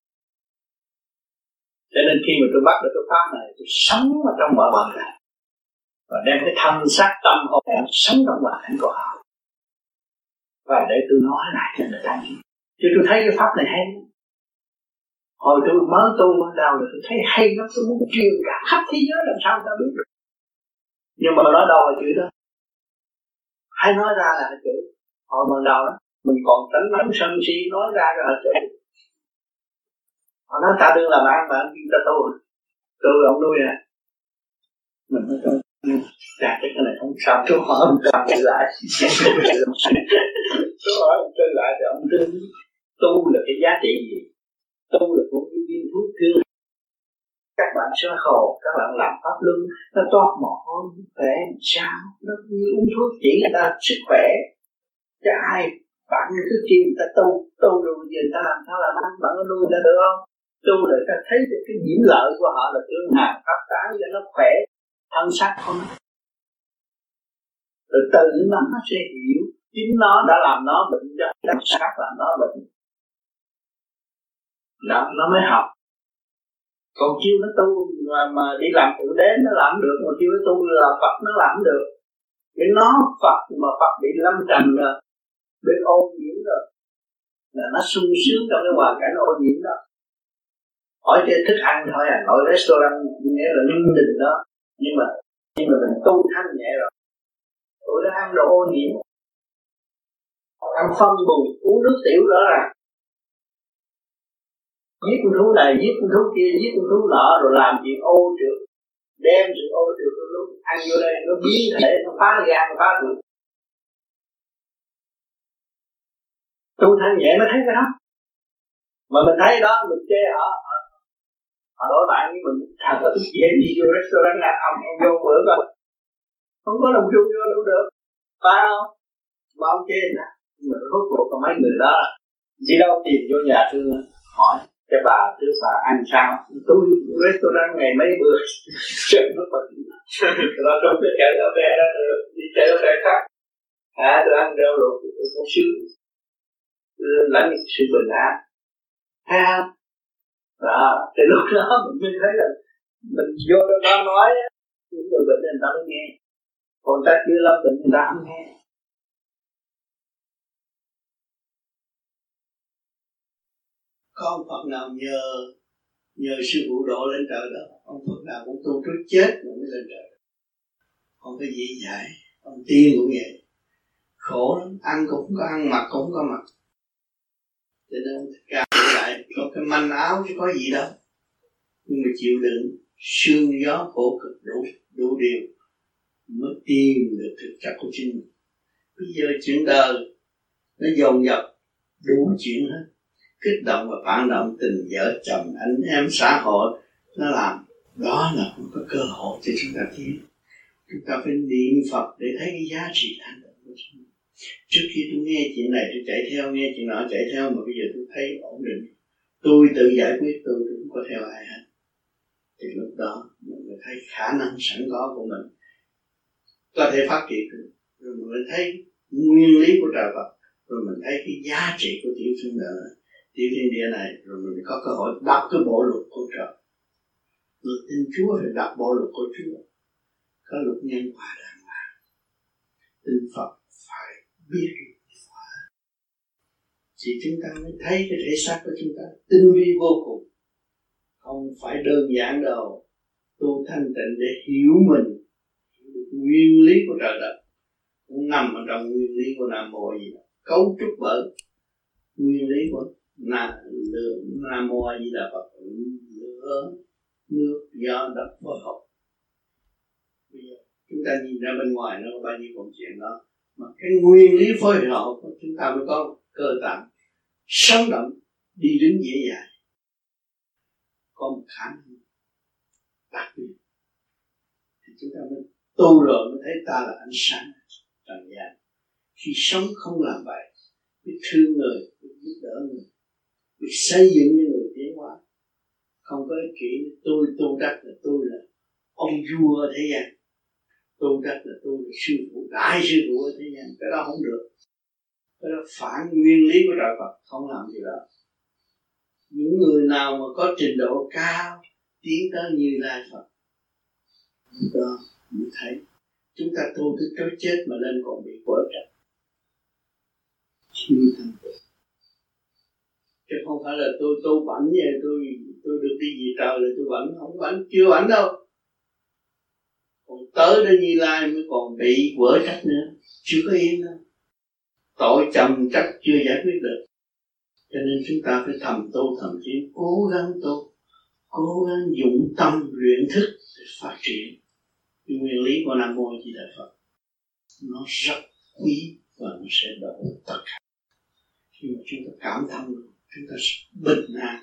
Speaker 2: Cho nên khi mà tôi bắt được cái pháp này, tôi sống ở trong mọi hoàn cảnh và đem cái thân xác tâm hồn sống trong hoàn cảnh của họ. Và để tôi nói lại cho người ta nghe. Chứ tôi thấy cái pháp này hay. Hồi tôi mới tu ban đầu là tôi thấy hay lắm, tôi muốn truyền cả khắp thế giới làm sao người ta biết được. Nhưng mà nói đâu là chữ đó. Hay nói ra là chữ. Hồi ban đầu đó, mình còn tánh nóng sân si nói ra là chữ. Họ nói ta đương làm ăn mà anh kia ta tu. Tu là ông nuôi à. Mình nói thôi. Chà cái này không sao, tôi hỏi ông cầm lại. Tôi hỏi ông chơi lại thì ông tin tu là cái giá trị gì? Tu là một cái viên thuốc thương. Các bạn sơ hồ, các bạn làm pháp luân, nó toát mồ hôi, khỏe sao? Nó như uống thuốc chỉ người ta sức khỏe. Chứ ai bạn cứ kêu người ta tu rồi giờ người ta làm sao làm ăn, bạn có nuôi người ta được không? Tu là ta thấy được cái điểm lợi của họ là tương hàn pháp tán cho nó khỏe, thân xác không. Rồi từ nó sẽ hiểu chính nó đã làm nó bệnh cho thân xác làm nó bệnh. Đó, nó mới học. Còn kêu nó tu mà đi làm tự đế nó làm được, mà kêu nó tu là Phật nó làm được. Vì nó Phật mà Phật bị lâm trần rồi, bị ô nhiễm rồi, là nó sung sướng trong cái hoàn cảnh ô nhiễm đó. Hỏi chơi thức ăn thôi à, nội restaurant nghĩa là linh đình đó, nhưng mà mình tu thanh nhẹ rồi, tụi nó ăn đồ ô nhiễm, ăn phân bùn, uống nước tiểu đó là giết con thú này, giết con thú kia, giết con thú nọ, rồi làm chuyện ô trượt, đem sự ô trượt lúc ăn vô đây nó biến thể, nó phá gan, nó phá ruột. Tu thanh nhẹ mới thấy cái đó, mà mình thấy đó mình chê họ đối bạn với mình thật là tức dễ đi vô restaurant là ông vô bữa coi không có đồng chung vô đâu được, phải không? Mà ông chê nè, mình rốt cuộc có mấy người đó đi đâu tìm vô nhà thương hỏi cho bà trước bà ăn sao, tôi restaurant ngày mấy bữa chuyện nó còn nó trong cái chợ cà phê đó đi chợ cà phê khác tôi ăn rau luộc tôi cũng sướng lãnh sự bình an. Đó, thì lúc đó mình mới thấy là mình vô đó nói những người bệnh người ta mới nghe, còn ta chưa lâm bệnh người ta không nghe. Có ông Phật nào nhờ sư phụ độ lên trời đó, ông Phật nào cũng tu trước chết rồi mới lên trời. Không có dễ dãi, ông tiên cũng vậy, khổ lắm, ăn cũng không có ăn, mặc cũng không có mặc. Cho nên ông Thích Ca lại có cái manh áo chứ có gì đâu, nhưng mà chịu đựng sương gió khổ cực đủ điều mới tìm được thực chất của chính mình. Bây giờ chuyện đời nó dồn dập đủ chuyện hết, kích động và phản động, tình vợ chồng anh em xã hội nó làm, đó là không có cơ hội cho chúng ta tiến. Chúng ta phải niệm Phật để thấy cái giá trị thanh tịnh của chúng ta. Trước khi tôi nghe chuyện này tôi chạy theo, nghe chuyện nọ chạy theo, mà bây giờ tôi thấy ổn định, tôi tự giải quyết, tôi không có theo ai hết. Thì lúc đó mình mới thấy khả năng sẵn có của mình có thể phát triển được, rồi mình mới thấy nguyên lý của trời Phật, rồi mình thấy cái giá trị của tiểu thiên địa này, rồi mình có cơ hội đọc cái bộ luật của trời. Người tin Chúa phải đọc bộ luật của Chúa, có luật nhân quả đàng hoàng. Tin Phật phải biết quả, thì chúng ta mới thấy cái thể xác của chúng ta tinh vi vô cùng, không phải đơn giản đâu. Tu thanh tịnh để hiểu mình, hiểu được nguyên lý của trời đất, cũng nằm ở trong nguyên lý của Nam Mô gì đó, cấu trúc bởi nguyên lý của Nam Mô A Di Đà Phật, lửa, nước, gió, đất, phối hợp. Bây giờ chúng ta nhìn ra bên ngoài nó có bao nhiêu công chuyện đó, mà cái nguyên lý phối hợp của chúng ta mới có cơ tạng sống động, đi đứng dễ dàng, có một khả năng đặc biệt. Thì chúng ta mới tu rồi mới thấy ta là ánh sáng trần gian. Khi sống không làm vậy, biết thương người, biết giúp đỡ người, biết xây dựng những người tiến hóa, không có ích kỷ. Tôi tu đắc là tôi là ông vua ở thế gian, tu đắc là tôi là sư phụ, đại sư phụ ở thế gian. Cái đó không được, cái đó phản nguyên lý của trời Phật, không làm gì đó. Những người nào mà có trình độ cao tiến tới Như Lai Phật, đó mới thấy chúng ta tu tới chối chết mà lên còn bị vỡ trách, chưa thành tựu. Chứ không phải là tôi tu bảnh như tôi được đi gì trời là tôi bảnh, không bảnh, chưa bảnh đâu. Còn tới đến Như Lai mới còn bị vỡ trách nữa, chưa có yên đâu. Tội chồng trách chưa giải quyết được. Cho nên chúng ta phải thầm tu thầm tiến, cố gắng tu, cố gắng dụng tâm luyện thức để phát triển nguyên lý của Nam Mô Di Đà Phật. Nó rất quý và nó sẽ độ tất cả. Khi mà chúng ta cảm thông được, chúng ta sẽ bình an.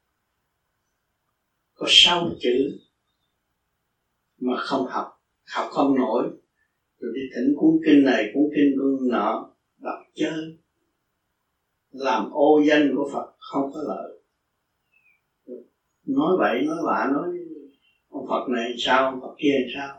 Speaker 2: Có 6 chữ mà không học không nổi, rồi đi thỉnh cuốn kinh này cuốn kinh nọ, đọc chơi, làm ô danh của Phật không có lợi. Nói bậy nói bạ, nói ông Phật này sao, ông Phật kia sao,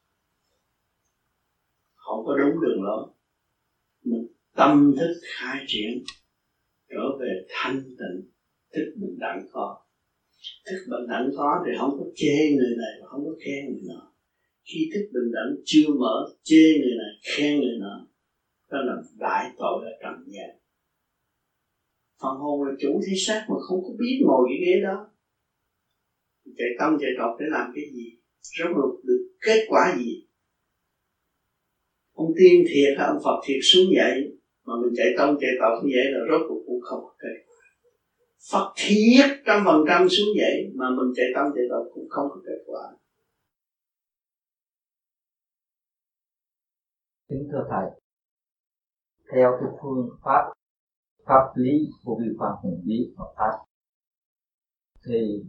Speaker 2: không có đúng đường lối. Mình tâm thức khai triển trở về thanh tịnh, thức bình đẳng có. Thức bình đẳng có thì không có chê người này và không có khen người nọ. Khi thức bình đẳng chưa mở, chê người này khen người nọ, đó là đại tội ở trần gian. Phần hồn là chủ thể xác mà không có biết ngồi cái ghế đó, chạy tâm chạy trọt để làm cái gì, rốt cuộc được kết quả gì? Ông tiên thiệt hay ông Phật thiệt xuống vậy mà mình chạy tâm chạy trọt như vậy là rốt cuộc cũng không có kết quả. Phật thiệt 100% xuống vậy mà mình chạy tâm chạy trọt cũng không có kết quả.
Speaker 6: Kính thưa thầy, theo cái phương pháp lý của vi phạm hùng bí Phật pháp, thì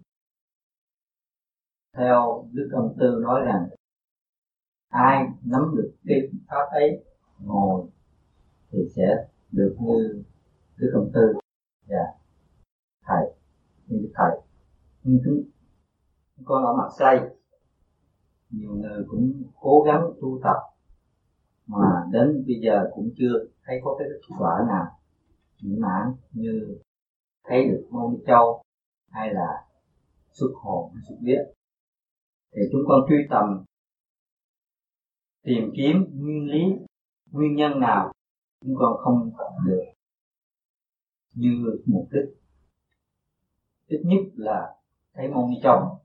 Speaker 6: theo Đức Ông Tư nói rằng ai nắm được cái pháp ấy ngồi thì sẽ được như Đức Ông Tư và thầy, như thầy. Nhưng chúng con ở mặt xây, nhiều người cũng cố gắng tu tập mà đến bây giờ cũng chưa thấy có cái kết quả nào mỹ mãn như thấy được môn Mỹ Châu hay là xuất hồn hay xuất biết, thì chúng con truy tầm tìm kiếm nguyên lý, nguyên nhân nào chúng con không được như mục đích. Ít nhất là thấy môn Mỹ Châu.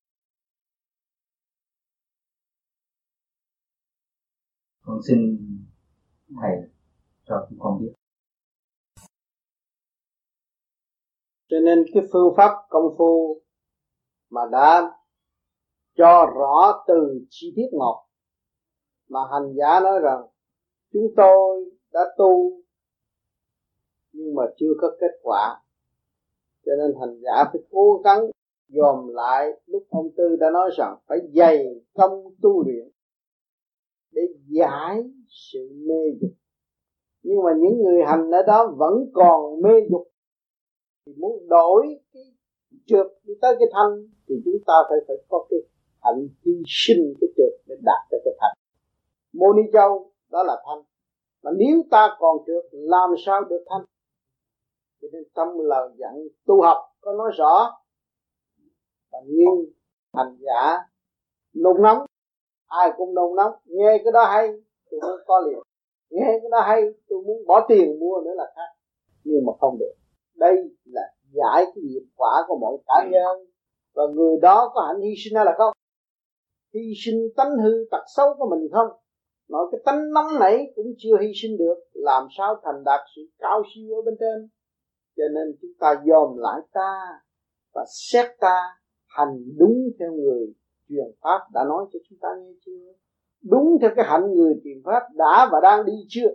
Speaker 6: Con xin thầy cho chúng con biết.
Speaker 2: Cho nên cái phương pháp công phu mà đã cho rõ từ chi tiết một, mà hành giả nói rằng chúng tôi đã tu nhưng mà chưa có kết quả, cho nên hành giả phải cố gắng dòm lại. Lúc ông Tư đã nói rằng phải dày công tu luyện để giải sự mê dục, nhưng mà những người hành ở đó vẫn còn mê dục, thì muốn đổi cái trượt đi tới cái thanh thì chúng ta phải có cái hạnh hy sinh cái trượt để đạt tới cái thanh. Mô Ni Châu đó là thanh, mà nếu ta còn trượt làm sao được thanh? Cho nên trong lời dặn tu học có nói rõ. Và nhưng hành giả nôn nóng, ai cũng nôn nóng, nghe cái đó hay tôi muốn có liền, nghe cái đó hay tôi muốn bỏ tiền mua nữa là khác, nhưng mà không được. Đây là giải cái nghiệp quả của mỗi cá nhân, và người đó có hạnh hy sinh hay là không, hy sinh tánh hư tật xấu của mình không. Nói cái tánh nóng nảy cũng chưa hy sinh được, làm sao thành đạt sự cao siêu ở bên trên. Cho nên chúng ta dòm lại ta và xét ta hành đúng theo người truyền pháp đã nói cho chúng ta nghe chưa, đúng theo cái hạnh người truyền pháp đã và đang đi chưa.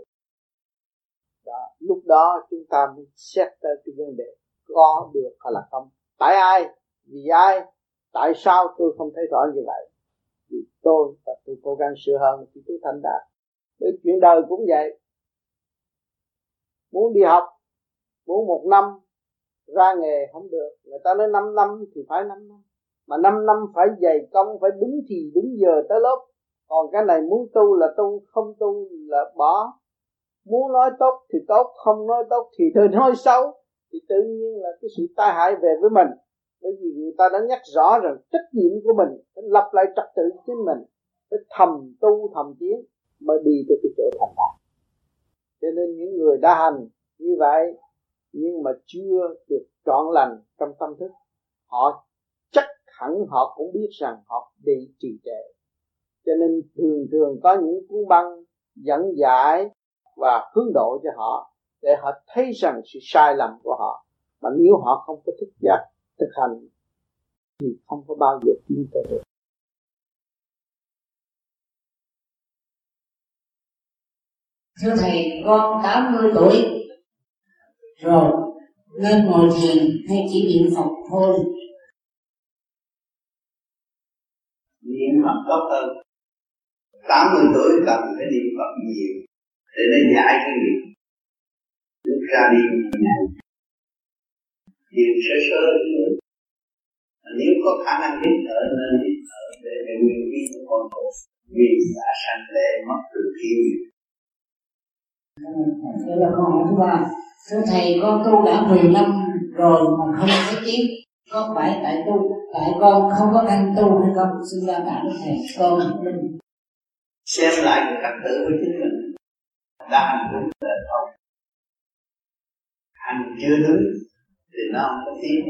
Speaker 2: Đó, lúc đó chúng ta mới xét tới cái vấn đề có được hay là không. Tại ai, vì ai, tại sao tôi không thấy rõ như vậy? Vì tôi và tôi cố gắng sửa hơn thì tôi thành đạt. Bởi chuyện đời cũng vậy, muốn đi học, muốn 1 năm ra nghề không được, người ta nói 5 năm thì phải 5 năm, mà 5 năm phải dày công, phải đúng thì đúng giờ tới lớp. Còn cái này muốn tu là tu, không tu là bỏ. Muốn nói tốt thì tốt, không nói tốt thì tôi nói xấu, thì tự nhiên là cái sự tai hại về với mình. Bởi vì người ta đã nhắc rõ rằng trách nhiệm của mình phải lập lại trật tự chính mình, phải thầm tu thầm tiến mới đi tới cái chỗ thành đạt. Cho nên những người đã hành như vậy nhưng mà chưa được trọn lành trong tâm thức, họ chắc hẳn họ cũng biết rằng họ bị trì trệ. Cho nên thường có những cuốn băng dẫn giải và hướng độ cho họ, để họ thấy rằng sự sai lầm của họ. Mà nếu họ không có thức giác thực hành thì không có bao giờ tiến tới được.
Speaker 5: Thưa thầy, con 80 tuổi rồi, nên ngồi thiền hay chỉ niệm Phật thôi?
Speaker 7: Niệm Phật tốt hơn. 80 tuổi cần phải niệm Phật nhiều để nó giải cái nghiệp. Lúc ra đi ngày thiền sơ sơ nữa. Nếu có khả năng hít thở nên hít thở để nguyên khí của con hồn vì đã sanh lệ mất từ thiên.
Speaker 5: Đây là câu hỏi thứ 3. Thưa thầy, con tu đã 10 năm rồi mà không thấy tiến, có phải tại con không có căn tu hay không? Xin ra cảm ơn thầy. Con linh
Speaker 7: xem lại cái cách tự của chính mình đã hành đúng là không, hành chưa đúng thì nó không có tiến.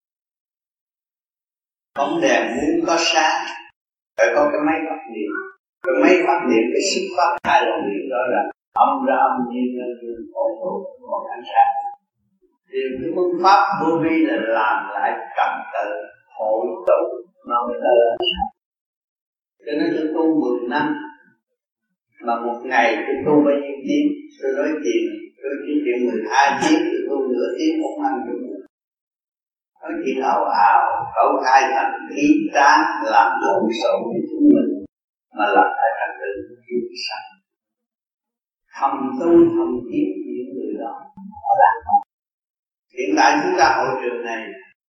Speaker 7: Bóng đèn muốn có sáng phải có cái máy phát điện. Cái máy phát điện cái sức phát hai luồng điện đó là âm ra âm, nhiên ra nhiên, có ánh sáng. Thì cái phương pháp vô vi là làm lại trật tự hội tụ nó mới tới ánh sáng. Cho nên tôi tu 10 năm mà một ngày tôi tu bao nhiêu tiếng, tôi nói chuyện tôi chỉ chuyện 12 tiếng, tôi tu nửa tiếng không ăn được. Nói chuyện ảo ảo, cậu ai thành khí tráng làm lộn xộn với chúng mình mà làm phải thành tự kiên sẵn. Thầm tu thầm tiến những người đó họ làm không. Hiện tại chúng ta hội trường này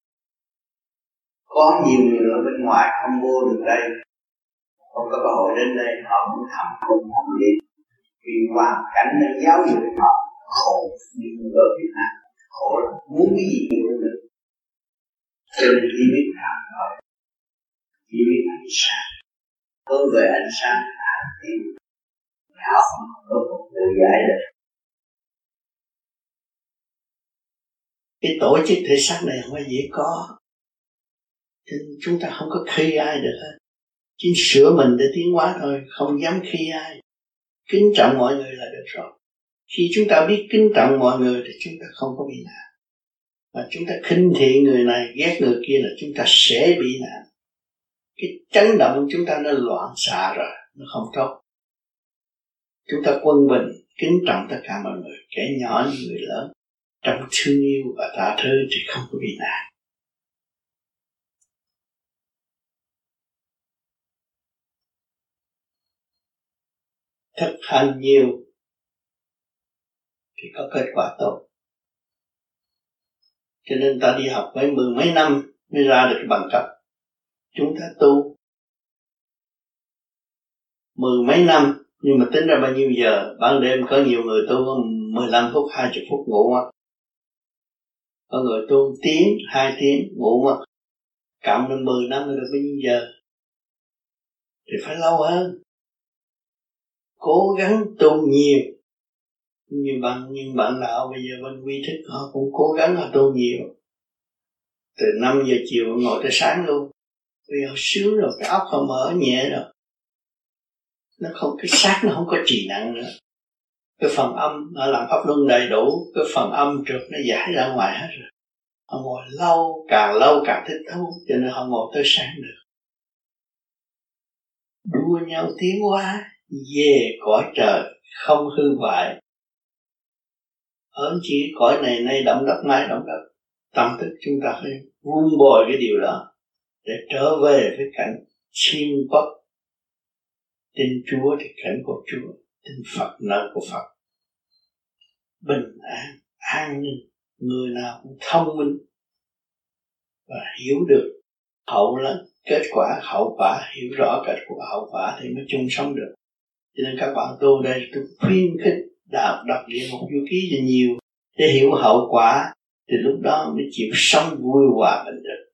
Speaker 7: có nhiều người ở bên ngoài không vô được đây, không có cơ hội đến đây, họ cũng thầm đi vì hoàn cảnh đang giáo dục họ khổ. Nhưng người ở Việt Nam khổ là muốn cái gì cũng được. Cho nên chỉ biết làm thôi, chỉ biết ánh sáng, hướng về ánh sáng thì đạo có một tự giải được.
Speaker 2: Cái tổ chức thể xác này không phải dễ có, cho nên chúng ta không có khi ai được hết, chỉ sửa mình để tiến hóa thôi, không dám khi ai. Kính trọng mọi người là được rồi. Khi chúng ta biết kính trọng mọi người thì chúng ta không có bị nạn. Mà chúng ta khinh thị người này, ghét người kia là chúng ta sẽ bị nạn. Cái chấn động của chúng ta nó loạn xạ rồi, nó không tốt. Chúng ta quân bình, kính trọng tất cả mọi người, kẻ nhỏ như người lớn, trong thương yêu và tha thứ thì không có bị nạn. Thực hành nhiều thì có kết quả tốt. Cho nên ta đi học với 10 mấy năm mới ra được cái bằng cấp. Chúng ta tu 10 mấy năm, nhưng mà tính ra bao nhiêu giờ. Ban đêm có nhiều người tu 15 phút, 20 phút ngủ mất. Có người tu tiếng, 2 tiếng ngủ mất. Cộng lên 10 năm được bao nhiêu giờ? Thì phải lâu hơn. Cố gắng tu nhiều. Nhưng bạn đạo bây giờ bên quy thức họ cũng cố gắng là tu nhiều. Từ 5 giờ chiều ngồi tới sáng luôn. Bây giờ sướng rồi, cái óc họ mở nhẹ rồi. Nó không, cái xác nó không có trì nặng nữa. Cái phần âm nó làm pháp luân đầy đủ, cái phần âm trượt nó giải ra ngoài hết rồi. Họ ngồi lâu càng thích thú, cho nên họ ngồi tới sáng được. Đua nhau tiến hóa về cõi trời không hư hoại. Ơn chỉ cõi này nay động đất mai động đất. Tâm thức chúng ta phải vun bồi cái điều đó để trở về với cảnh thiên quốc. Tin Chúa thì cảnh của Chúa, tin Phật nơi của Phật. Bình an, an ninh, người nào cũng thông minh và hiểu được hậu là kết quả, hậu quả, hiểu rõ kết quả hậu quả thì mới chung sống được. Cho nên các bạn tu đây tôi khuyến khích đọc Địa Ngục Du Ký cho nhiều để hiểu hậu quả, thì lúc đó mới chịu sống vui hòa bình được.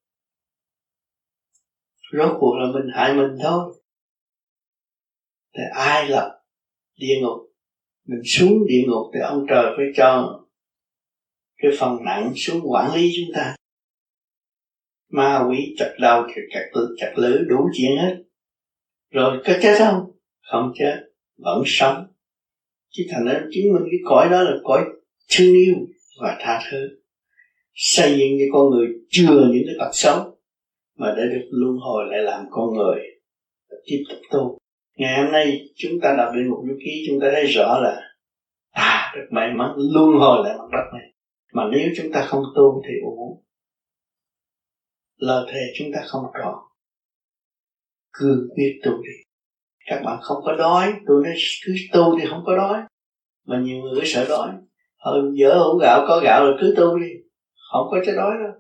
Speaker 2: Rốt cuộc là mình hại mình thôi. Thì ai lập địa ngục? Mình xuống địa ngục thì ông trời phải cho cái phần nặng xuống quản lý chúng ta. Ma quỷ chặt đầu, chặt lưỡi, đủ chuyện hết. Rồi có chết không? Không chết, vẫn sống. Chứ thành ra chứng minh cái cõi đó là cõi thương yêu và tha thứ, xây dựng cho con người chừa những cái tật xấu mà để được luân hồi lại làm con người tiếp tục tu. Ngày hôm nay chúng ta đọc Địa Ngục Du Ký, chúng ta thấy rõ là được may mắn luân hồi lại mặt đất này. Mà nếu chúng ta không tu thì uổng. Lời thề chúng ta không trọn. Cứ biết tu đi. Các bạn không có đói, tôi nói cứ tu thì không có đói. Mà nhiều người cứ sợ đói. Hơn dở hũ gạo, có gạo là cứ tu đi, không có chết đói đâu.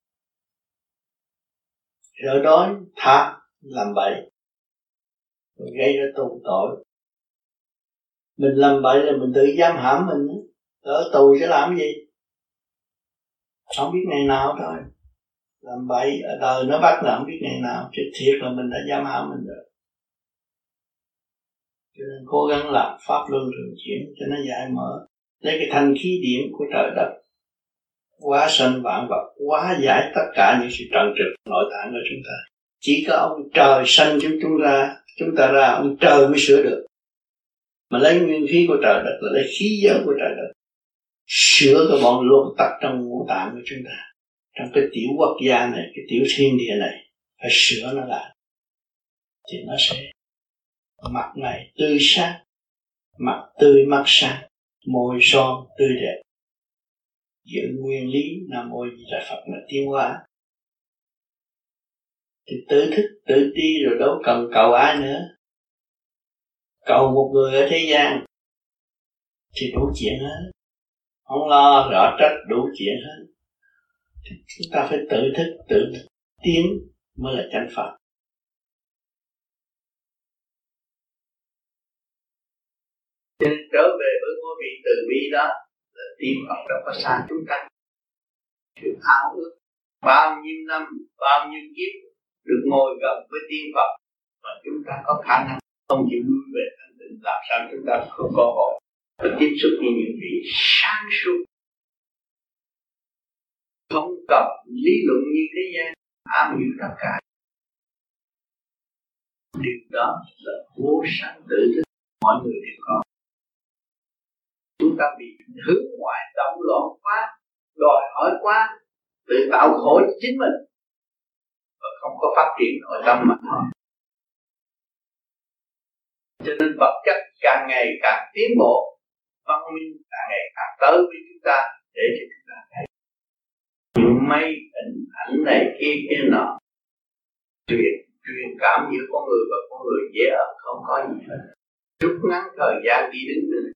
Speaker 2: Sợ đói, tham, làm bậy, rồi gây ra tù tội. Mình làm bậy là mình tự giam hãm mình, ở tù sẽ làm gì? Không biết ngày nào thôi. Làm bậy ở đời nó bắt là không biết ngày nào, chứ thiệt là mình đã giam hãm mình rồi. Cho nên cố gắng làm pháp luân thường chuyển cho nó giải mở, lấy cái thanh khí điển của trời đất hóa sanh vạn vật, hóa giải tất cả những sự trần trực nội tạng của chúng ta. Chỉ có ông trời sanh chúng ta ra, ông trời mới sửa được. Mà lấy nguyên khí của trời đất là lấy khí giới của trời đất, sửa cái bọn luật tắc trong ngũ tạng của chúng ta. Trong cái tiểu quốc gia này, cái tiểu thiên địa này, phải sửa nó lại thì nó sẽ mặt này tươi sáng, mặt tươi mắt sáng, môi son tươi đẹp, giữ nguyên lý Nam Mô Di Đà Phật là tiến hóa. Thì tự thức tự đi rồi đâu cần cầu ai nữa. Cầu một người ở thế gian thì đủ chuyện hết, không lo rõ trách, đủ chuyện hết. Thì chúng ta phải tự thức tự tiến mới là chánh Phật. Cho nên trở về với ngôi vị từ bi đó là tìm Phật đâu có xa chúng ta.
Speaker 7: Sự ao ước bao nhiêu năm, bao nhiêu kiếp được ngồi gần với tiên Phật mà chúng ta có khả năng không chịu lui về thanh tịnh, làm sao chúng ta không có hội và tiếp xúc với những vị sáng suốt, không cần lý luận như thế gian am hiểu tất cả. Điều đó là vô sanh tự thức, mọi người đều có. Chúng ta bị hướng ngoại động loạn quá, đòi hỏi quá, tự tạo khổ cho chính mình và không có phát triển nội tâm mà thôi. Cho nên vật chất càng ngày càng tiến bộ, văn minh càng ngày càng tới với chúng ta để cho chúng ta thấy những mấy hình ảnh này kia nọ truyền cảm giữa con người và con người dễ ở, không có gì hết. Rút ngắn thời gian đi đứng nữa,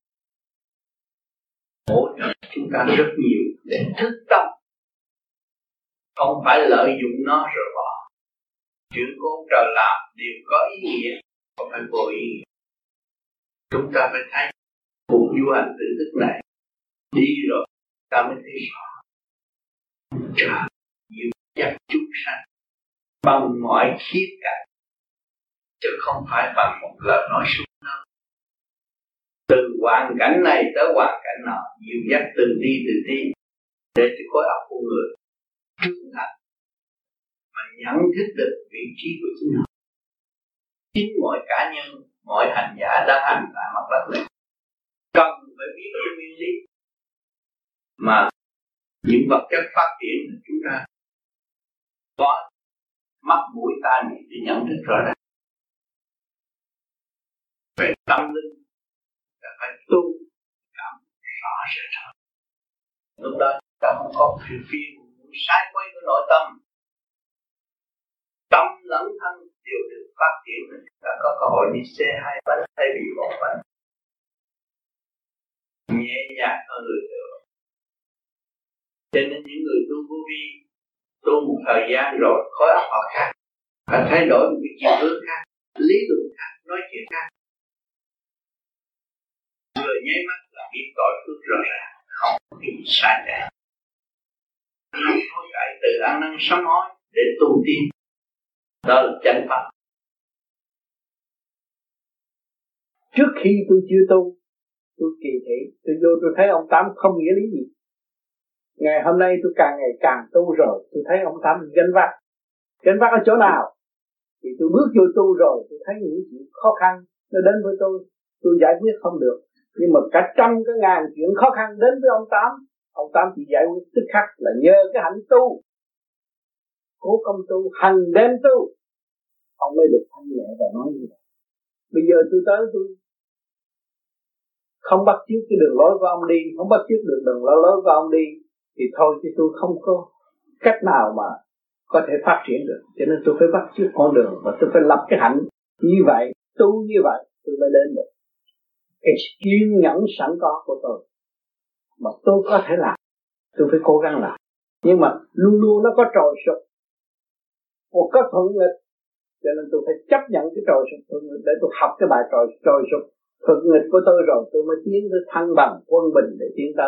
Speaker 7: hỗ trợ chúng ta rất nhiều để thức tâm, không phải lợi dụng nó rồi bỏ. Chuyện của ông trời làm đều có ý nghĩa, không phải vô ý nghĩa. Chúng ta phải thấy cuộc du hành tự thức này đi rồi ta mới thấy rõ trời dịu dắt chúng sanh bằng mọi khía cạnh, chứ không phải bằng một lời nói suông đâu. Từ hoàn cảnh này tới hoàn cảnh nọ, dịu dắt từng đi để cho khối óc của người trưởng thành mà nhận thức được vị trí của chính họ. Chính mọi cá nhân, mọi hành giả đang hành tại mặt đất này cần phải biết cái nguyên lý mà những vật chất phát triển của chúng ta có mắt mũi tai miệng để nhận thức rõ ràng. Về tâm linh là phải tu cảm rõ ràng. Lúc đó ta không có phiền sai quay của nội tâm. Tâm lẫn thân đều được phát triển, ta có cơ hội đi xe hai bánh thay vì một bánh. Nhẹ nhàng hơn người thường. Cho nên những người tu vô vi tu một thời gian rồi khối óc họ khác, phải thay đổi một cái chiều hướng khác, lý luận khác, nói chuyện khác. Vừa nháy mắt là biết tội phước rõ ràng, không có cái gì sai trái. Hối cải từ ăn năn sám hối để tu tiến, đó là chánh pháp.
Speaker 4: Trước khi tôi chưa tu, tôi kỳ thị, tôi vô tôi thấy ông Tám không nghĩa lý gì. Ngày hôm nay tôi càng ngày càng tu rồi, tôi thấy ông Tám gánh vác. Gánh vác ở chỗ nào? Thì tôi bước vô tu rồi, tôi thấy những chuyện khó khăn nó đến với tôi giải quyết không được. Nhưng mà cả trăm cái ngàn chuyện khó khăn đến với ông Tám chỉ giải quyết tức khắc là nhờ cái hạnh tu, cố công tu, hành đêm tu, ông mới được thanh nhẹ và nói như vậy. Bây giờ tôi tới tôi không bắt chước cái đường lối của ông đi, không bắt chước được đường lối của ông đi, thì thôi chứ tôi không có cách nào mà có thể phát triển được. Cho nên tôi phải bắt chước con đường và tôi phải lập cái hạnh như vậy, tu như vậy tôi mới đến được. Cái kiên nhẫn sẵn có của tôi mà tôi có thể làm, tôi phải cố gắng làm. Nhưng mà luôn luôn nó có trồi sụp, một có thuận nghịch, cho nên tôi phải chấp nhận cái trồi sụp thuận nghịch để tôi học cái bài trồi sụp thuận nghịch của tôi rồi tôi mới tiến tới thăng bằng quân bình để tiến tới.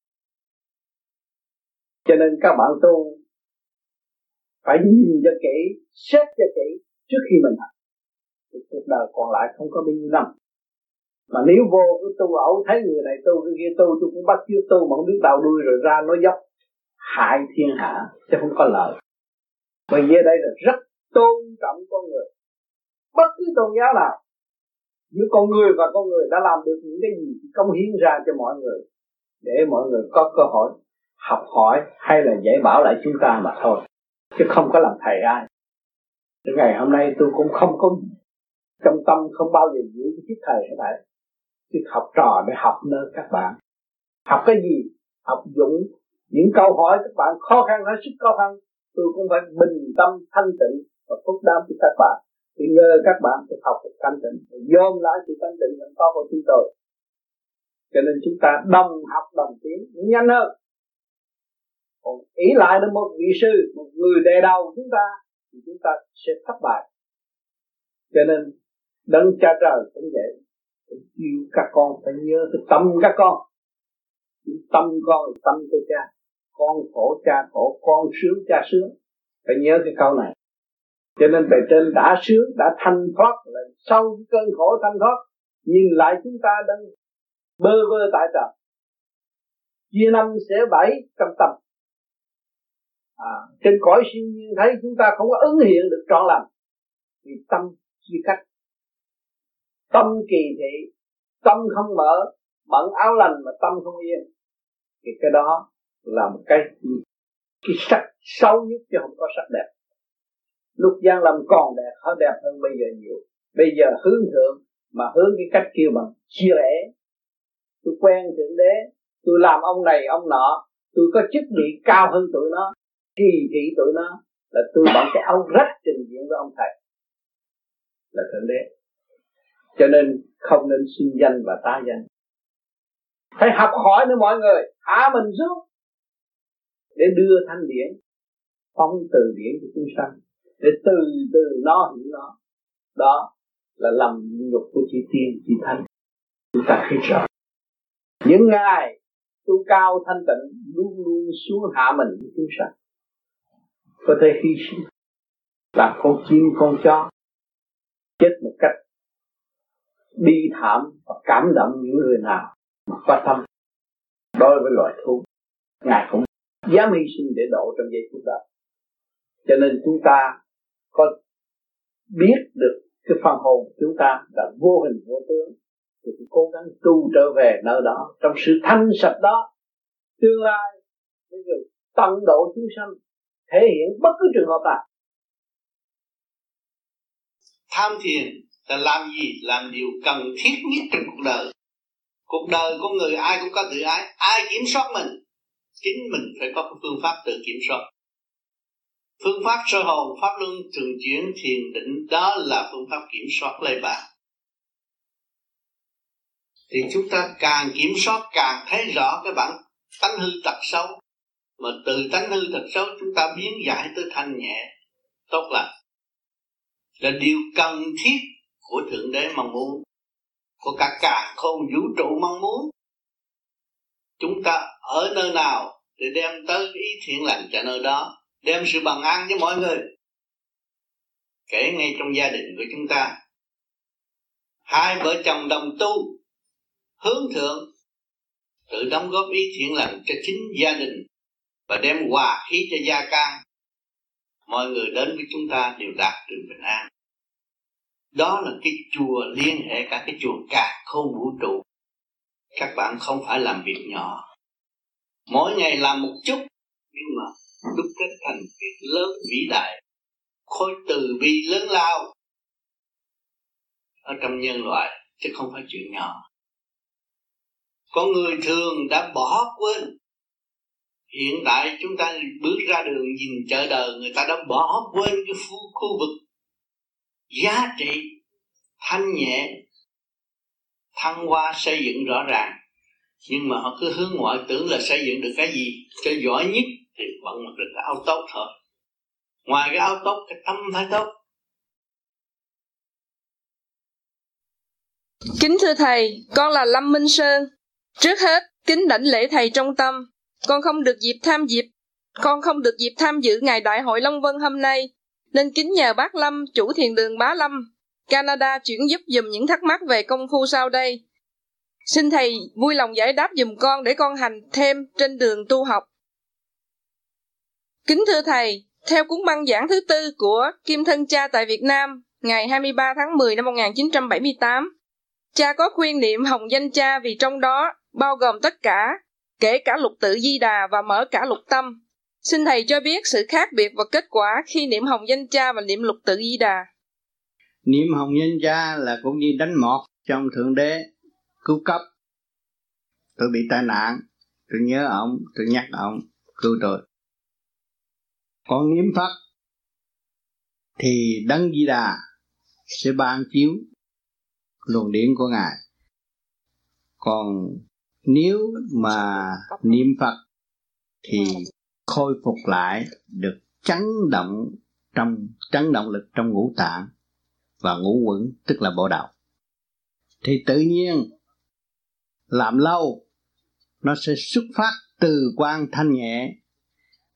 Speaker 4: Cho nên các bạn tu phải nhìn cho kỹ, xét cho kỹ trước khi mình học. Cuộc đời còn lại không có bao nhiêu năm. Mà nếu vô cái tu ẩu thấy người này tu, người kia tu, tôi cũng bắt chước tu mà không biết đầu đuôi rồi ra nói dốc, hại thiên hạ chứ không có lợi. Bởi vì đây là rất tôn trọng con người. Bất cứ tôn giáo nào, giữa con người và con người đã làm được những cái gì thì cống hiến ra cho mọi người, để mọi người có cơ hội học hỏi hay là dạy bảo lại chúng ta mà thôi, chứ không có làm thầy ai. Từ ngày hôm nay tôi cũng không có trong tâm, không bao giờ giữ cái chức thầy hết thảy, chứ học trò để học nơi các bạn. Học cái gì? Học dụng những câu hỏi các bạn khó khăn hết sức khó khăn, tôi cũng phải bình tâm thanh tịnh và phúc đam cho các bạn. Thì nhờ các bạn tôi học được thanh tịnh, dồn lại sự thanh tịnh vẫn có của chúng tôi. Cho nên chúng ta đồng học đồng tiến nhanh hơn. Còn ý lại đến một vị sư, một người đè đầu chúng ta, thì chúng ta sẽ thất bại. Cho nên đấng cha trời cũng vậy, yêu các con phải nhớ cái tâm các con. Tâm con là tâm của cha, con khổ cha khổ, con sướng cha sướng. Phải nhớ cái câu này. Cho nên bề trên đã sướng, đã thanh thoát, là sau cơn khổ thanh thoát, nhìn lại chúng ta đang bơ vơ tại trời. Chia năm xẻ bảy trong tâm. Trên cõi siêu nhiên thấy chúng ta không có ứng hiện được trọn lành, vì tâm chia cách, tâm kỳ thị, tâm không mở, bận áo lành mà tâm không yên, thì cái đó là một cái sắc xấu nhất chứ không có sắc đẹp. Lúc Giang Lâm còn đẹp, hơn đẹp hơn bây giờ nhiều. Bây giờ hướng thượng mà hướng cái cách kêu bằng chia rẽ. Tôi quen Thượng Đế, tôi làm ông này ông nọ, tôi có chức vị cao hơn tụi nó, kỳ thị tụi nó, là tôi bằng cái áo rách trình diện với ông thầy là Thượng Đế. Cho nên không nên xưng danh và tá danh. Phải học hỏi nữa mọi người, hạ mình xuống để đưa thanh điển, phóng từ điển của chúng sanh, để từ từ nó hiểu nó. Đó là lầm nhục của chư tiên, chư thánh. Chúng ta thấy rõ. Những ngày tu cao thanh tịnh luôn luôn xuống hạ mình với chúng sanh, có thể hy sinh, làm con chim con chó, chết một cách bi thảm và cảm động những người nào mà có tâm đối với loài thú. Ngài cũng dám hy sinh để độ trong giây phút đó. Cho nên chúng ta có biết được cái phần hồn chúng ta là vô hình vô tướng, thì phải cố gắng tu trở về nơi đó trong sự thanh sạch đó. Tương lai bây giờ tận độ chúng sanh, thể hiện bất cứ trường hợp nào.
Speaker 7: Tham thiền là làm gì? Làm điều cần thiết nhất trong cuộc đời. Cuộc đời con người ai cũng có tự ái, ai kiểm soát mình? Chính mình phải có phương pháp tự kiểm soát. Phương pháp soi hồn, pháp luân thường chuyển, thiền định, đó là phương pháp kiểm soát lấy bạn. Thì chúng ta càng kiểm soát càng thấy rõ cái bản tánh hư tật xấu, mà từ tánh hư tật xấu chúng ta biến giải tới thanh nhẹ tốt lành, là điều cần thiết của Thượng Đế mong muốn, của cả càn khôn vũ trụ mong muốn. Chúng ta ở nơi nào để đem tới ý thiện lành cho nơi đó, đem sự bằng an với mọi người. Kể ngay trong gia đình của chúng ta, hai vợ chồng đồng tu hướng thượng, tự đóng góp ý thiện lành cho chính gia đình và đem hòa khí cho gia can, mọi người đến với chúng ta đều đạt được bình an. Đó là cái chùa liên hệ cả cái chùa càn khôn vũ trụ. Các bạn không phải làm việc nhỏ, mỗi ngày làm một chút, nhưng mà đúc kết thành việc lớn vĩ đại, khối từ bi lớn lao ở trong nhân loại, chứ không phải chuyện nhỏ. Con người thường đã bỏ quên. Hiện tại chúng ta bước ra đường nhìn chợ đời, người ta đã bỏ quên cái khu vực giá trị thanh nhẹ, thăng hoa xây dựng rõ ràng. Nhưng mà họ cứ hướng ngoại, tưởng là xây dựng được cái gì cho giỏi nhất thì vẫn mặc được cái áo tốt thôi. Ngoài cái áo tốt, cái tâm phải tốt.
Speaker 8: Kính thưa Thầy, con là Lâm Minh Sơn. Trước hết, kính đảnh lễ Thầy trong tâm. Con không được dịp tham dự ngày Đại hội Long Vân hôm nay, nên kính nhờ bác Lâm, chủ thiền đường Bá Lâm, Canada chuyển giúp dùm những thắc mắc về công phu sau đây. Xin Thầy vui lòng giải đáp dùm con để con hành thêm trên đường tu học. Kính thưa Thầy, theo cuốn băng giảng thứ 4 của Kim Thân Cha tại Việt Nam, ngày 23 tháng 10 năm 1978, Cha có khuyên niệm hồng danh Cha vì trong đó bao gồm tất cả, kể cả lục tự Di Đà và mở cả lục tâm. Xin Thầy cho biết sự khác biệt và kết quả khi niệm hồng danh Cha và niệm lục tự Di Đà.
Speaker 2: Niệm hồng danh Cha là cũng như đánh mọt trong Thượng Đế cứu cấp. Tôi bị tai nạn, tôi nhớ ông, tôi nhắc ông cứu tôi. Còn niệm Phật thì Đấng Di Đà sẽ ban chiếu luồng điển của Ngài. Còn nếu mà niệm Phật thì khôi phục lại được chấn động lực trong ngũ tạng và ngũ quẩn, tức là bộ đầu. Thì tự nhiên làm lâu nó sẽ xuất phát từ quan thanh nhẹ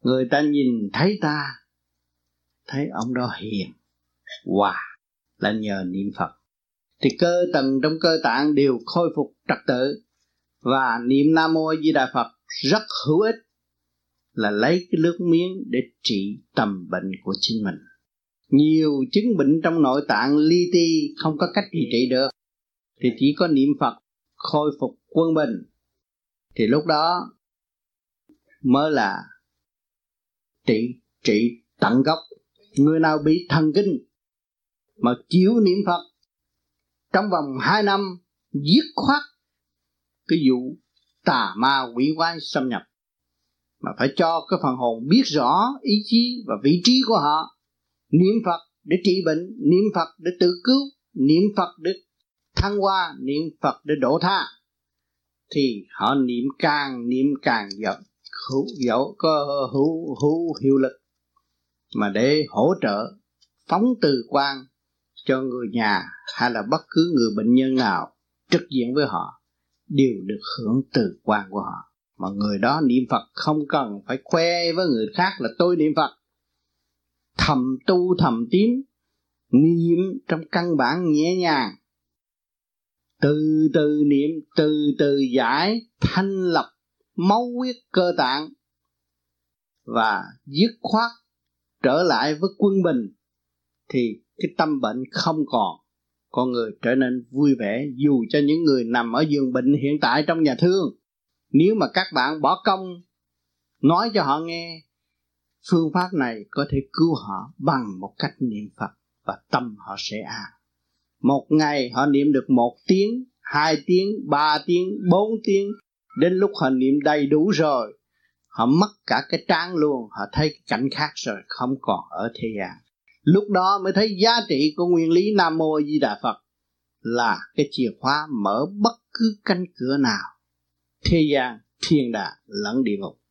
Speaker 9: Người ta nhìn thấy ta, thấy ông đó hiền, hòa, là nhờ niệm Phật. Thì cơ tầng trong cơ tạng đều khôi phục trật tự. Và niệm Nam Mô A Di Đà Phật rất hữu ích, là lấy cái nước miếng để trị tầm bệnh của chính mình. Nhiều chứng bệnh trong nội tạng li ti không có cách gì trị được, thì chỉ có niệm Phật khôi phục quân bình. Thì lúc đó mới là trị tận gốc. Người nào bị thần kinh mà chịu niệm Phật, trong vòng 2 năm dứt khoát cái vụ tà ma quỷ quái xâm nhập, mà phải cho cái phần hồn biết rõ ý chí và vị trí của họ. Niệm Phật để trị bệnh, niệm Phật để tự cứu, niệm Phật để thăng hoa, niệm Phật để độ tha, thì họ niệm càng hữu hiệu lực, mà để hỗ trợ phóng từ quang cho người nhà hay là bất cứ người bệnh nhân nào trực diện với họ đều được hưởng từ quang của họ. Mà người đó niệm Phật không cần phải khoe với người khác là tôi niệm Phật. Thầm tu thầm tiến, niệm trong căn bản nhẹ nhàng, từ từ niệm, từ từ giải, thanh lọc máu huyết cơ tạng và dứt khoát trở lại với quân bình, thì cái tâm bệnh không còn, con người trở nên vui vẻ. Dù cho những người nằm ở giường bệnh hiện tại trong nhà thương, nếu mà các bạn bỏ công nói cho họ nghe phương pháp này có thể cứu họ bằng một cách niệm Phật, và tâm họ sẽ an. Một ngày họ niệm được 1 tiếng, 2 tiếng, 3 tiếng, 4 tiếng, đến lúc họ niệm đầy đủ rồi, họ mất cả cái trán luôn, họ thấy cái cảnh khác rồi, không còn ở thế gian. Lúc đó mới thấy giá trị của nguyên lý Nam Mô A Di Đà Phật là cái chìa khóa mở bất cứ cánh cửa nào, thế gian, thiên đàng lẫn địa ngục.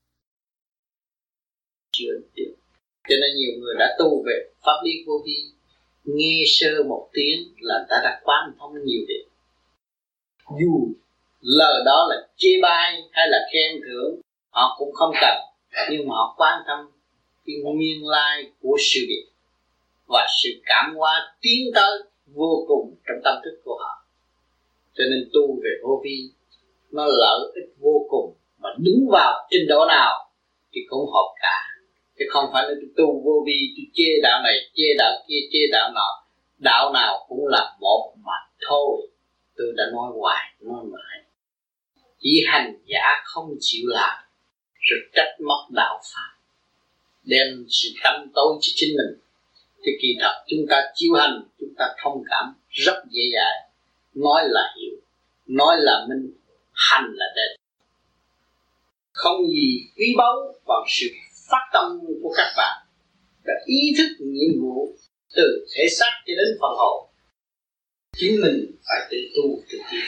Speaker 2: Cho nên nhiều người đã tu về pháp lý vô vi, nghe sơ 1 tiếng là ta đã quán thông nhiều điều. Dù lời đó là chê bai hay là khen thưởng, họ cũng không cần, nhưng mà họ quan tâm cái nguyên lai của sự việc và sự cảm hóa tiến tới vô cùng trong tâm thức của họ. Cho nên tu về vô vi nó lợi ích vô cùng, mà đứng vào trình độ nào thì cũng hợp cả. Chứ không phải là tôi tu vô vi, tôi chê đạo này, chê đạo kia, chê đạo nọ. Đạo nào cũng là một mà thôi. Tôi đã nói hoài, nói mãi. Chỉ hành giả không chịu làm, rồi trách móc đạo pháp, đem sự tâm tối cho chính mình. Thì kỳ thật chúng ta chiếu hành, chúng ta thông cảm rất dễ dàng. Nói là hiểu, nói là minh, hành là đến. Không gì quý báu bằng sự phát tâm của các bạn đã ý thức nhiệm vụ từ thể xác cho đến phần hồn. Chính mình phải tự tu tự tiến.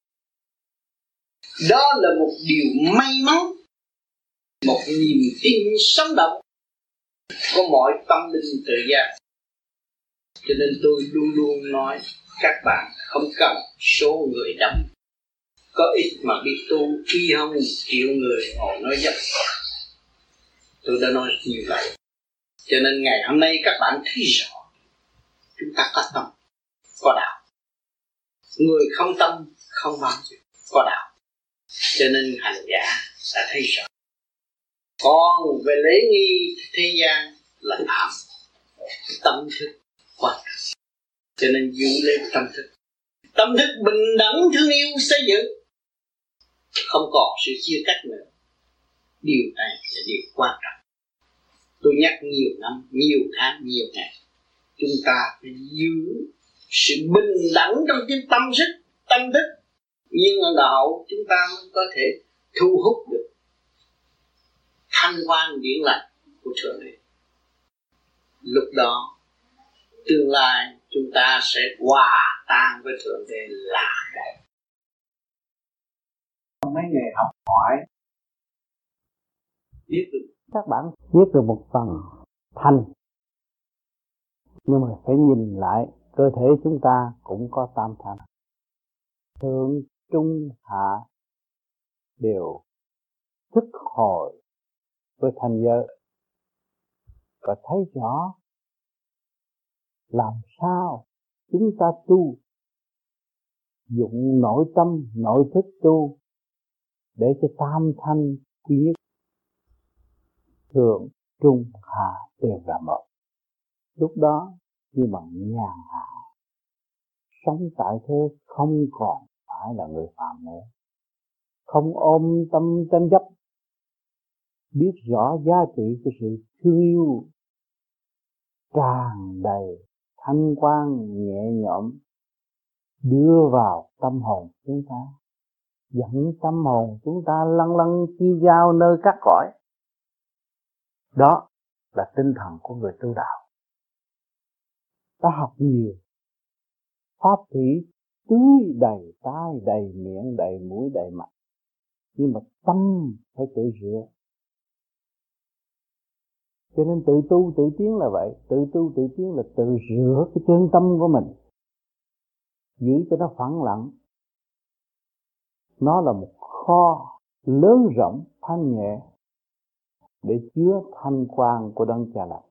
Speaker 2: Đó là một điều may mắn, một niềm tin sống động của mọi tâm linh tự giác. Cho nên tôi luôn luôn nói các bạn không cần số người đông, có ít mà biết tu khi không chịu người ngồi nói dấp. Tôi đã nói như vậy. Cho nên ngày hôm nay các bạn thấy rõ chúng ta có tâm, có đạo. Người không tâm không bao giờ có đạo. Cho nên hành giả đã thấy rõ. Còn về lễ nghi thế gian là tạm, tâm thức quan trọng. Cho nên giữ lên tâm thức. Tâm thức bình đẳng thương yêu xây dựng, không còn sự chia cách nữa. Điều này là điều quan trọng. Tôi nhắc nhiều năm, nhiều tháng, nhiều ngày, chúng ta phải giữ sự bình đẳng trong cái tâm thức, nhưng ở đạo hậu chúng ta mới có thể thu hút được thanh quan điển lành của Thượng Đế. Lúc đó tương lai chúng ta sẽ hòa tan với Thượng Đế là một.
Speaker 4: Mấy ngày học hỏi biết được,
Speaker 9: các bạn biết được một phần thanh, nhưng mà phải nhìn lại cơ thể chúng ta cũng có tam thanh, thượng trung hạ đều thức hồi với thanh giới. và thấy rõ làm sao chúng ta tu, dụng nội tâm, nội thức tu để cho tam thanh quy nhất, thượng, trung, hạ đều là một. Lúc đó như bằng nhàn hạ, sống tại thế không còn phải là người phàm nữa, không ôm tâm tranh chấp, biết rõ giá trị của sự thương yêu, tràn đầy thanh quan nhẹ nhõm đưa vào tâm hồn chúng ta, dẫn tâm hồn chúng ta lăn lăn chiêu giao nơi các cõi. Đó là tinh thần của người tu đạo. Ta học nhiều, pháp thủy tưới đầy tai, đầy miệng, đầy mũi, đầy mặt, nhưng mà tâm phải tự rửa. Cho nên tự tu tự tiến là vậy, tự tu tự tiến là tự rửa cái chân tâm của mình, giữ cho nó phẳng lặng. Nó là một kho lớn rộng thanh nhẹ để chứa thanh quan của Đấng Cha Lành.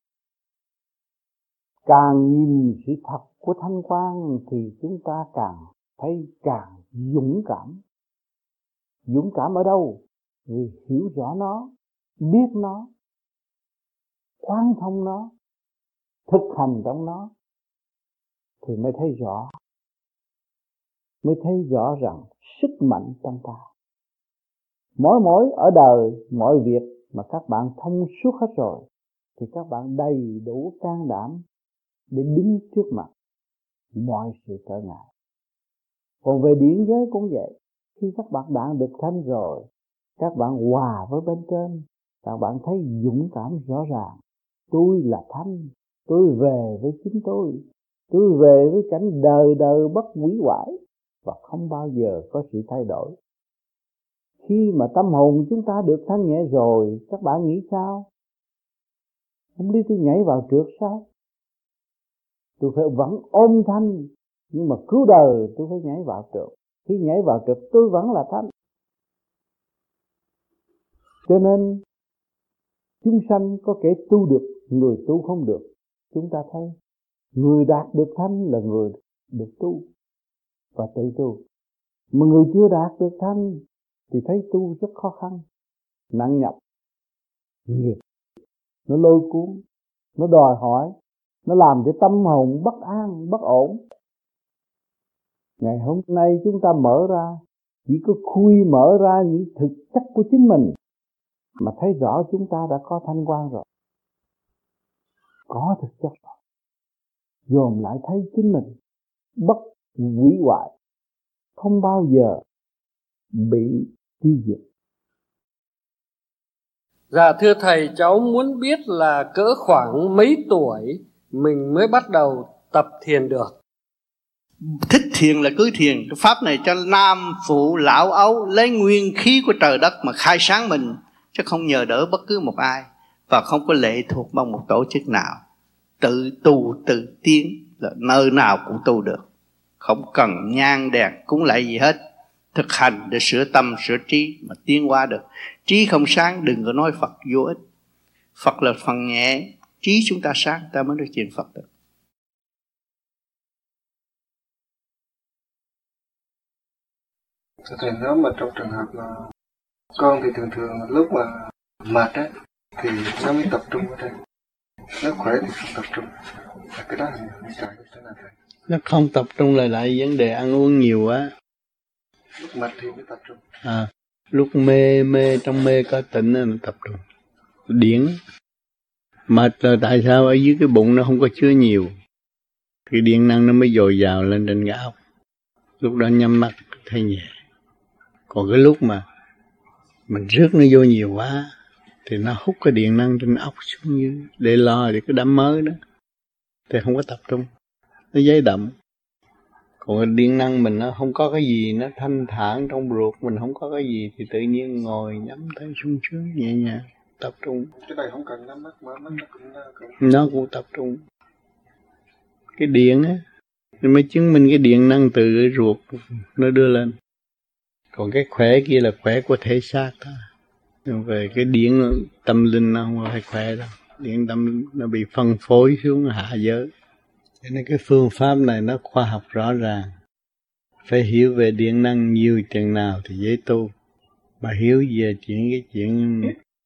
Speaker 9: Càng nhìn sự thật của thanh quan thì chúng ta càng thấy càng dũng cảm. Dũng cảm ở đâu? Vì hiểu rõ nó, biết nó, quán thông nó, thực hành trong nó thì mới thấy rõ. Mới thấy rõ rằng sức mạnh trong ta. Mỗi ở đời, mọi việc mà các bạn thông suốt hết rồi thì các bạn đầy đủ can đảm để đứng trước mặt mọi sự trở ngại. Còn về điển giới cũng vậy, khi các bạn đạt được thanh rồi, các bạn hòa với bên trên, các bạn thấy dũng cảm rõ ràng. Tôi là thanh, tôi về với chính tôi về với cảnh đời đời bất hủy hoại và không bao giờ có sự thay đổi. Khi mà tâm hồn chúng ta được thanh nhẹ rồi, các bạn nghĩ sao? Không biết tôi nhảy vào trượt sao? Tôi phải vẫn ôm thanh, nhưng mà cứu đời tôi phải nhảy vào trượt. Khi nhảy vào trượt tôi vẫn là thanh. Cho nên chúng sanh có kẻ tu được, người tu không được. Chúng ta thấy người đạt được thanh là người được tu và tự tu. Mà người chưa đạt được thanh thì thấy tu rất khó khăn, nặng nhọc, nghiệp. Nó lôi cuốn, nó đòi hỏi, nó làm cho tâm hồn bất an, bất ổn. Ngày hôm nay chúng ta mở ra, chỉ có khui mở ra những thực chất của chính mình mà thấy rõ chúng ta đã có thanh quan rồi, có thực chất rồi. Dồn lại thấy chính mình bất hủy hoại, không bao giờ bị tiêu diệt.
Speaker 10: Dạ thưa thầy, cháu muốn biết là cỡ khoảng mấy tuổi mình mới bắt đầu tập thiền được?
Speaker 9: Thích thiền là cứ thiền. Cái pháp này cho nam phụ lão ấu lấy nguyên khí của trời đất mà khai sáng mình, chứ không nhờ đỡ bất cứ một ai, và không có lệ thuộc vào một tổ chức nào. Tự tu tự tiến là nơi nào cũng tu được, không cần nhang đèn cúng lạy gì hết. Thực hành để sửa tâm sửa trí mà tiến hóa được. Trí không sáng đừng có nói Phật vô ích. Phật là phần nhẹ, trí chúng ta sáng ta mới được chuyện Phật được.
Speaker 11: Thầy, nếu mà trong trường hợp là con thì thường lúc mà mệt á thì nó mới tập trung ở đây, nếu khỏe thì không tập trung. Cái đó là trái thế nào thầy?
Speaker 9: Nó không tập trung là lại vấn đề ăn uống nhiều quá.
Speaker 11: Lúc mệt thì mới tập trung.
Speaker 9: Lúc mê trong mê có tỉnh nó tập trung. Điển mệt là tại sao? Ở dưới cái bụng nó không có chứa nhiều, thì điện năng nó mới dồi dào lên trên cái óc. Lúc đó nhắm mắt thấy nhẹ. Còn cái lúc mà mình rước nó vô nhiều quá thì nó hút cái điện năng trên óc xuống dưới để lo để cái đám mới đó, thì không có tập trung, nó giấy động. Còn cái điện năng mình nó không có cái gì, nó thanh thản trong ruột mình không có cái gì, thì tự nhiên ngồi nhắm thấy sung sướng nhẹ nhàng tập trung.
Speaker 11: Cái này không cần nhắm mắt, mà mắt
Speaker 9: nó cũng tập trung. Cái điện á mới chứng minh cái điện năng từ cái ruột nó đưa lên. Còn cái khỏe kia là khỏe của thể xác thôi. Nhưng về cái điện tâm linh nó không phải khỏe đâu. Điện tâm nó bị phân phối xuống hạ giới. Cho nên cái phương pháp này nó khoa học rõ ràng. Phải hiểu về điện năng nhiều chừng nào thì dễ tu. Mà hiểu về cái chuyện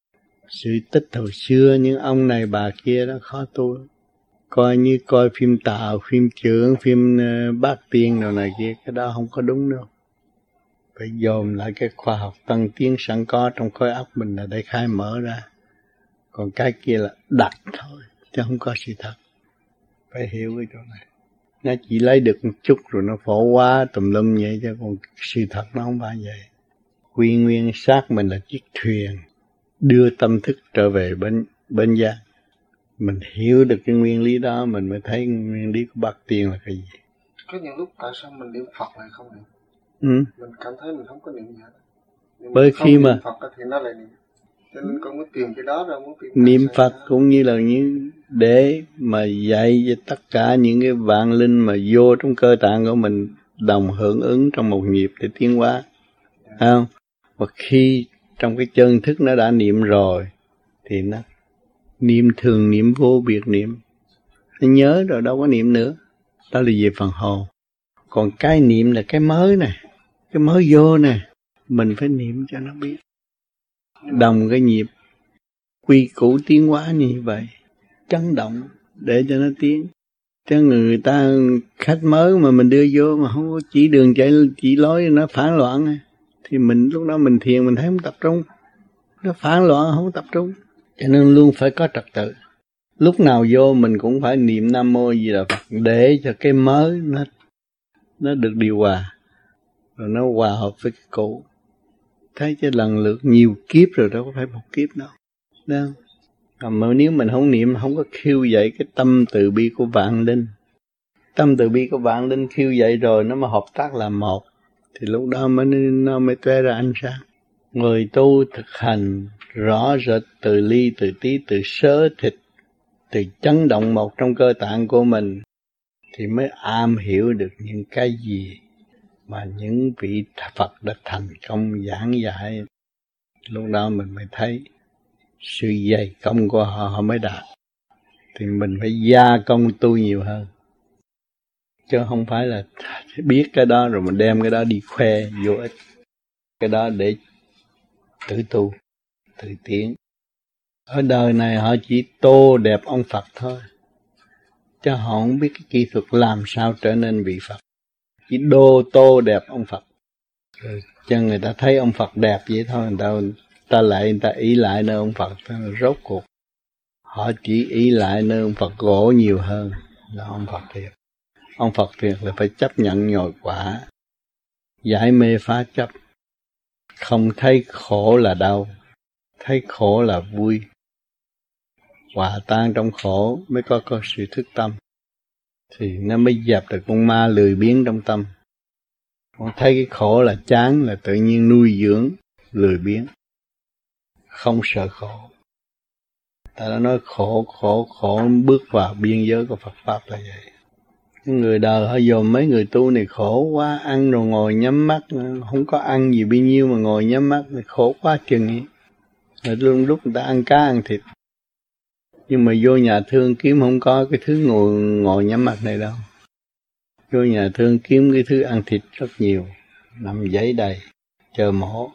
Speaker 9: sự tích hồi xưa những ông này bà kia đó khó tu. Coi như coi phim Tàu, phim Chưởng, phim Bát Tiên đồ này kia, cái đó không có đúng đâu. Phải dồn lại cái khoa học tân tiến sẵn có trong khối óc mình là để khai mở ra. Còn cái kia là đặt thôi, chứ không có sự thật. Phải hiểu cái chỗ này. Nó chỉ lấy được một chút rồi nó phổ quá tùm lum vậy, chứ còn sự thật nó không phải vậy. Quy nguyên xác mình là chiếc thuyền đưa tâm thức trở về bên gian. Mình hiểu được cái nguyên lý đó, mình mới thấy nguyên lý của Bát Tiên là cái gì.
Speaker 11: Có những lúc tại sao mình niệm Phật lại không niệm? Mình cảm thấy mình không có niệm gì hết.
Speaker 9: Bởi khi mà
Speaker 11: Phật thì nó lại niệm. Cho nên con mới tìm cái đó ra, muốn tìm
Speaker 9: niệm Phật cũng như là những để mà dạy cho tất cả những cái vạn linh mà vô trong cơ tạng của mình đồng hưởng ứng trong một nhịp để tiến hóa. Không? Và khi trong cái chân thức nó đã niệm rồi thì nó niệm thường, niệm vô biệt niệm. Nó nhớ rồi đâu có niệm nữa. Đó là về phần hồn. Còn cái niệm là cái mới này, cái mới vô này, mình phải niệm cho nó biết. Đồng cái nhịp quy củ tiến hóa như vậy, chấn động để cho nó tiến. Chứ người ta khách mới mà mình đưa vô mà không có chỉ đường chạy chỉ lối, nó phản loạn thì mình lúc đó mình thiền mình thấy không tập trung, nó phản loạn không tập trung. Cho nên luôn phải có trật tự. Lúc nào vô mình cũng phải niệm Nam Mô Di Đà Phật để cho cái mới nó được điều hòa, rồi nó hòa hợp với cái cũ. Thấy chứ lần lượt nhiều kiếp rồi, đâu có phải một kiếp đâu. Đâu. Mà nếu mình không niệm, không có khiêu dậy cái tâm từ bi của vạn linh. Tâm từ bi của vạn linh khiêu dậy rồi nó mà hợp tác làm một, thì lúc đó nó mới tué ra ánh sáng. Người tu thực hành rõ rệt từ ly, từ tí, từ sớ thịt, từ chấn động một trong cơ tạng của mình thì mới am hiểu được những cái gì mà những vị Phật đã thành công giảng dạy. Lúc đó mình mới thấy sự dày công của họ mới đạt. Thì mình phải gia công tu nhiều hơn, chứ không phải là biết cái đó rồi mình đem cái đó đi khoe vô ích. Cái đó để tự tu, tự tiến. Ở đời này họ chỉ tô đẹp ông Phật thôi, chứ họ không biết cái kỹ thuật làm sao trở nên vị Phật. Chỉ tô đẹp ông Phật. Rồi cho người ta thấy ông Phật đẹp vậy thôi, người ta ý lại nơi ông Phật. Rốt cuộc họ chỉ ý lại nơi ông Phật gỗ nhiều hơn là ông Phật thiệt. Ông Phật thiệt là phải chấp nhận nhồi quả, giải mê phá chấp, không thấy khổ là đau, thấy khổ là vui, hòa tan trong khổ mới có sự thức tâm, thì nó mới dẹp được con ma lười biếng trong tâm. Còn thấy cái khổ là chán là tự nhiên nuôi dưỡng lười biếng, không sợ khổ. Ta đã nói khổ bước vào biên giới của Phật Pháp là vậy. Người đời họ dồn mấy người tu này khổ quá, ăn rồi ngồi nhắm mắt, không có ăn gì bao nhiêu mà ngồi nhắm mắt, khổ quá chừng ấy. Rồi lúc người ta ăn cá ăn thịt, nhưng mà vô nhà thương kiếm không có cái thứ ngồi nhắm mắt này đâu. Vô nhà thương kiếm cái thứ ăn thịt rất nhiều, nằm giấy đầy, chờ mổ.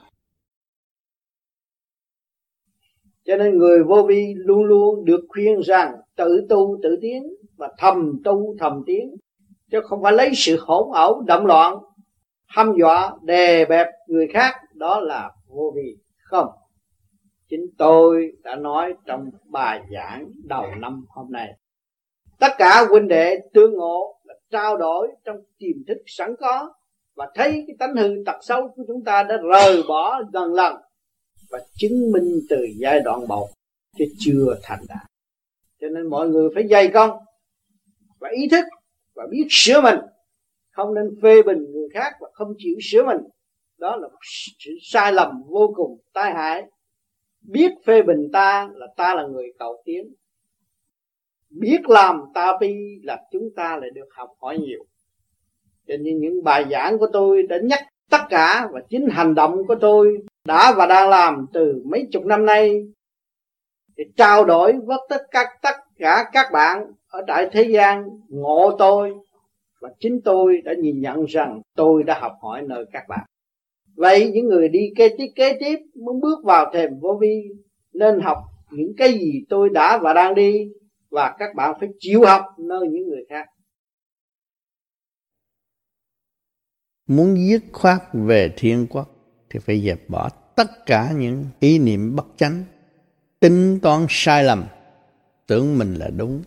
Speaker 12: Cho nên người vô vi luôn luôn được khuyên rằng tự tu tự tiến và thầm tu thầm tiến, chứ không phải lấy sự hỗn ẩu động loạn hăm dọa đè bẹp người khác, đó là vô vi. Không, chính tôi đã nói trong bài giảng đầu năm hôm nay, tất cả huynh đệ tương ngộ là trao đổi trong tiềm thức sẵn có, và thấy cái tánh hư tật xấu của chúng ta đã rời bỏ dần lần, và chứng minh từ giai đoạn 1 chứ chưa thành đạt. Cho nên mọi người phải dày công và ý thức và biết sửa mình, không nên phê bình người khác và không chịu sửa mình. Đó là một sự sai lầm vô cùng tai hại. Biết phê bình ta là người cầu tiến, biết làm ta bi là chúng ta lại được học hỏi nhiều. Cho nên những bài giảng của tôi đã nhắc tất cả, và chính hành động của tôi đã và đang làm từ mấy chục năm nay để trao đổi với tất cả các bạn ở tại thế gian ngộ tôi, và chính tôi đã nhìn nhận rằng tôi đã học hỏi nơi các bạn. Vậy những người đi kế tiếp muốn bước vào thềm vô vi nên học những cái gì tôi đã và đang đi, và các bạn phải chịu học nơi những người khác.
Speaker 9: Muốn dứt khoát về thiên quốc thì phải dẹp bỏ tất cả những ý niệm bất chánh, tính toán sai lầm, tưởng mình là đúng.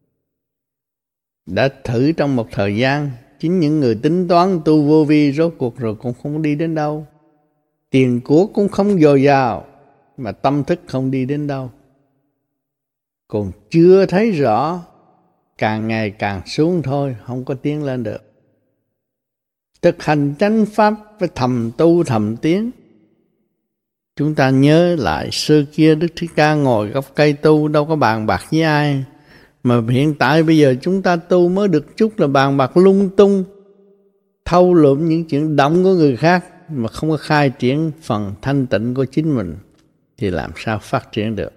Speaker 9: Đã thử trong một thời gian, chính những người tính toán tu vô vi rốt cuộc rồi cũng không đi đến đâu. Tiền của cũng không dồi dào, mà tâm thức không đi đến đâu. Còn chưa thấy rõ, càng ngày càng xuống thôi, không có tiến lên được. Thực hành chánh pháp phải thầm tu thầm tiến. Chúng ta nhớ lại xưa kia Đức Thích Ca ngồi gốc cây tu, đâu có bàn bạc với ai. Mà hiện tại bây giờ chúng ta tu mới được chút là bàn bạc lung tung, thâu lượm những chuyện động của người khác, mà không có khai triển phần thanh tịnh của chính mình, thì làm sao phát triển được.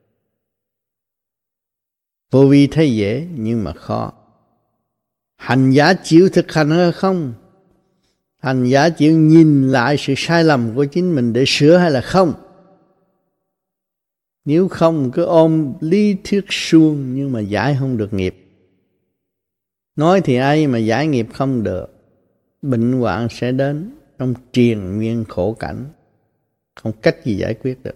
Speaker 9: Vô vi thấy dễ nhưng mà khó. Hành giả chịu thực hành hay không? Hành giả chịu nhìn lại sự sai lầm của chính mình để sửa hay là không? Nếu không cứ ôm lý thuyết suông nhưng mà giải không được nghiệp. Nói thì ai mà giải nghiệp không được. Bệnh hoạn sẽ đến trong triền miên khổ cảnh, không cách gì giải quyết được.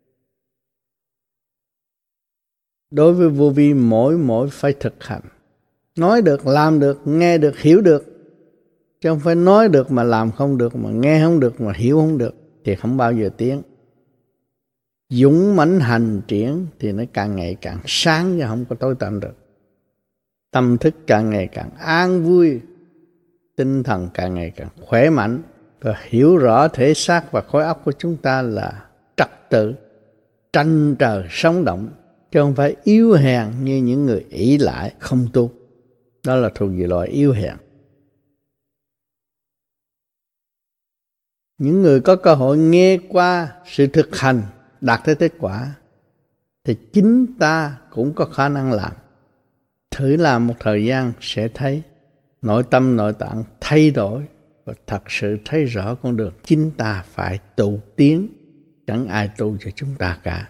Speaker 9: Đối với vô vi mỗi phải thực hành. Nói được, làm được, nghe được, hiểu được. Chứ không phải nói được mà làm không được, mà nghe không được, mà hiểu không được, thì không bao giờ tiến. Dũng mãnh hành triển thì nó càng ngày càng sáng và không có tối tăm được. Tâm thức càng ngày càng an vui, tinh thần càng ngày càng khỏe mạnh, và hiểu rõ thể xác và khối óc của chúng ta là trật tự, tranh trời sống động, chứ không phải yếu hèn như những người ỷ lại không tu. Đó là thuộc về loại yếu hèn. Những người có cơ hội nghe qua sự thực hành đạt tới kết quả thì chính ta cũng có khả năng làm. Thử làm một thời gian sẽ thấy nội tâm nội tạng thay đổi, và thật sự thấy rõ con đường chính ta phải tu tiến, chẳng ai tu cho chúng ta cả.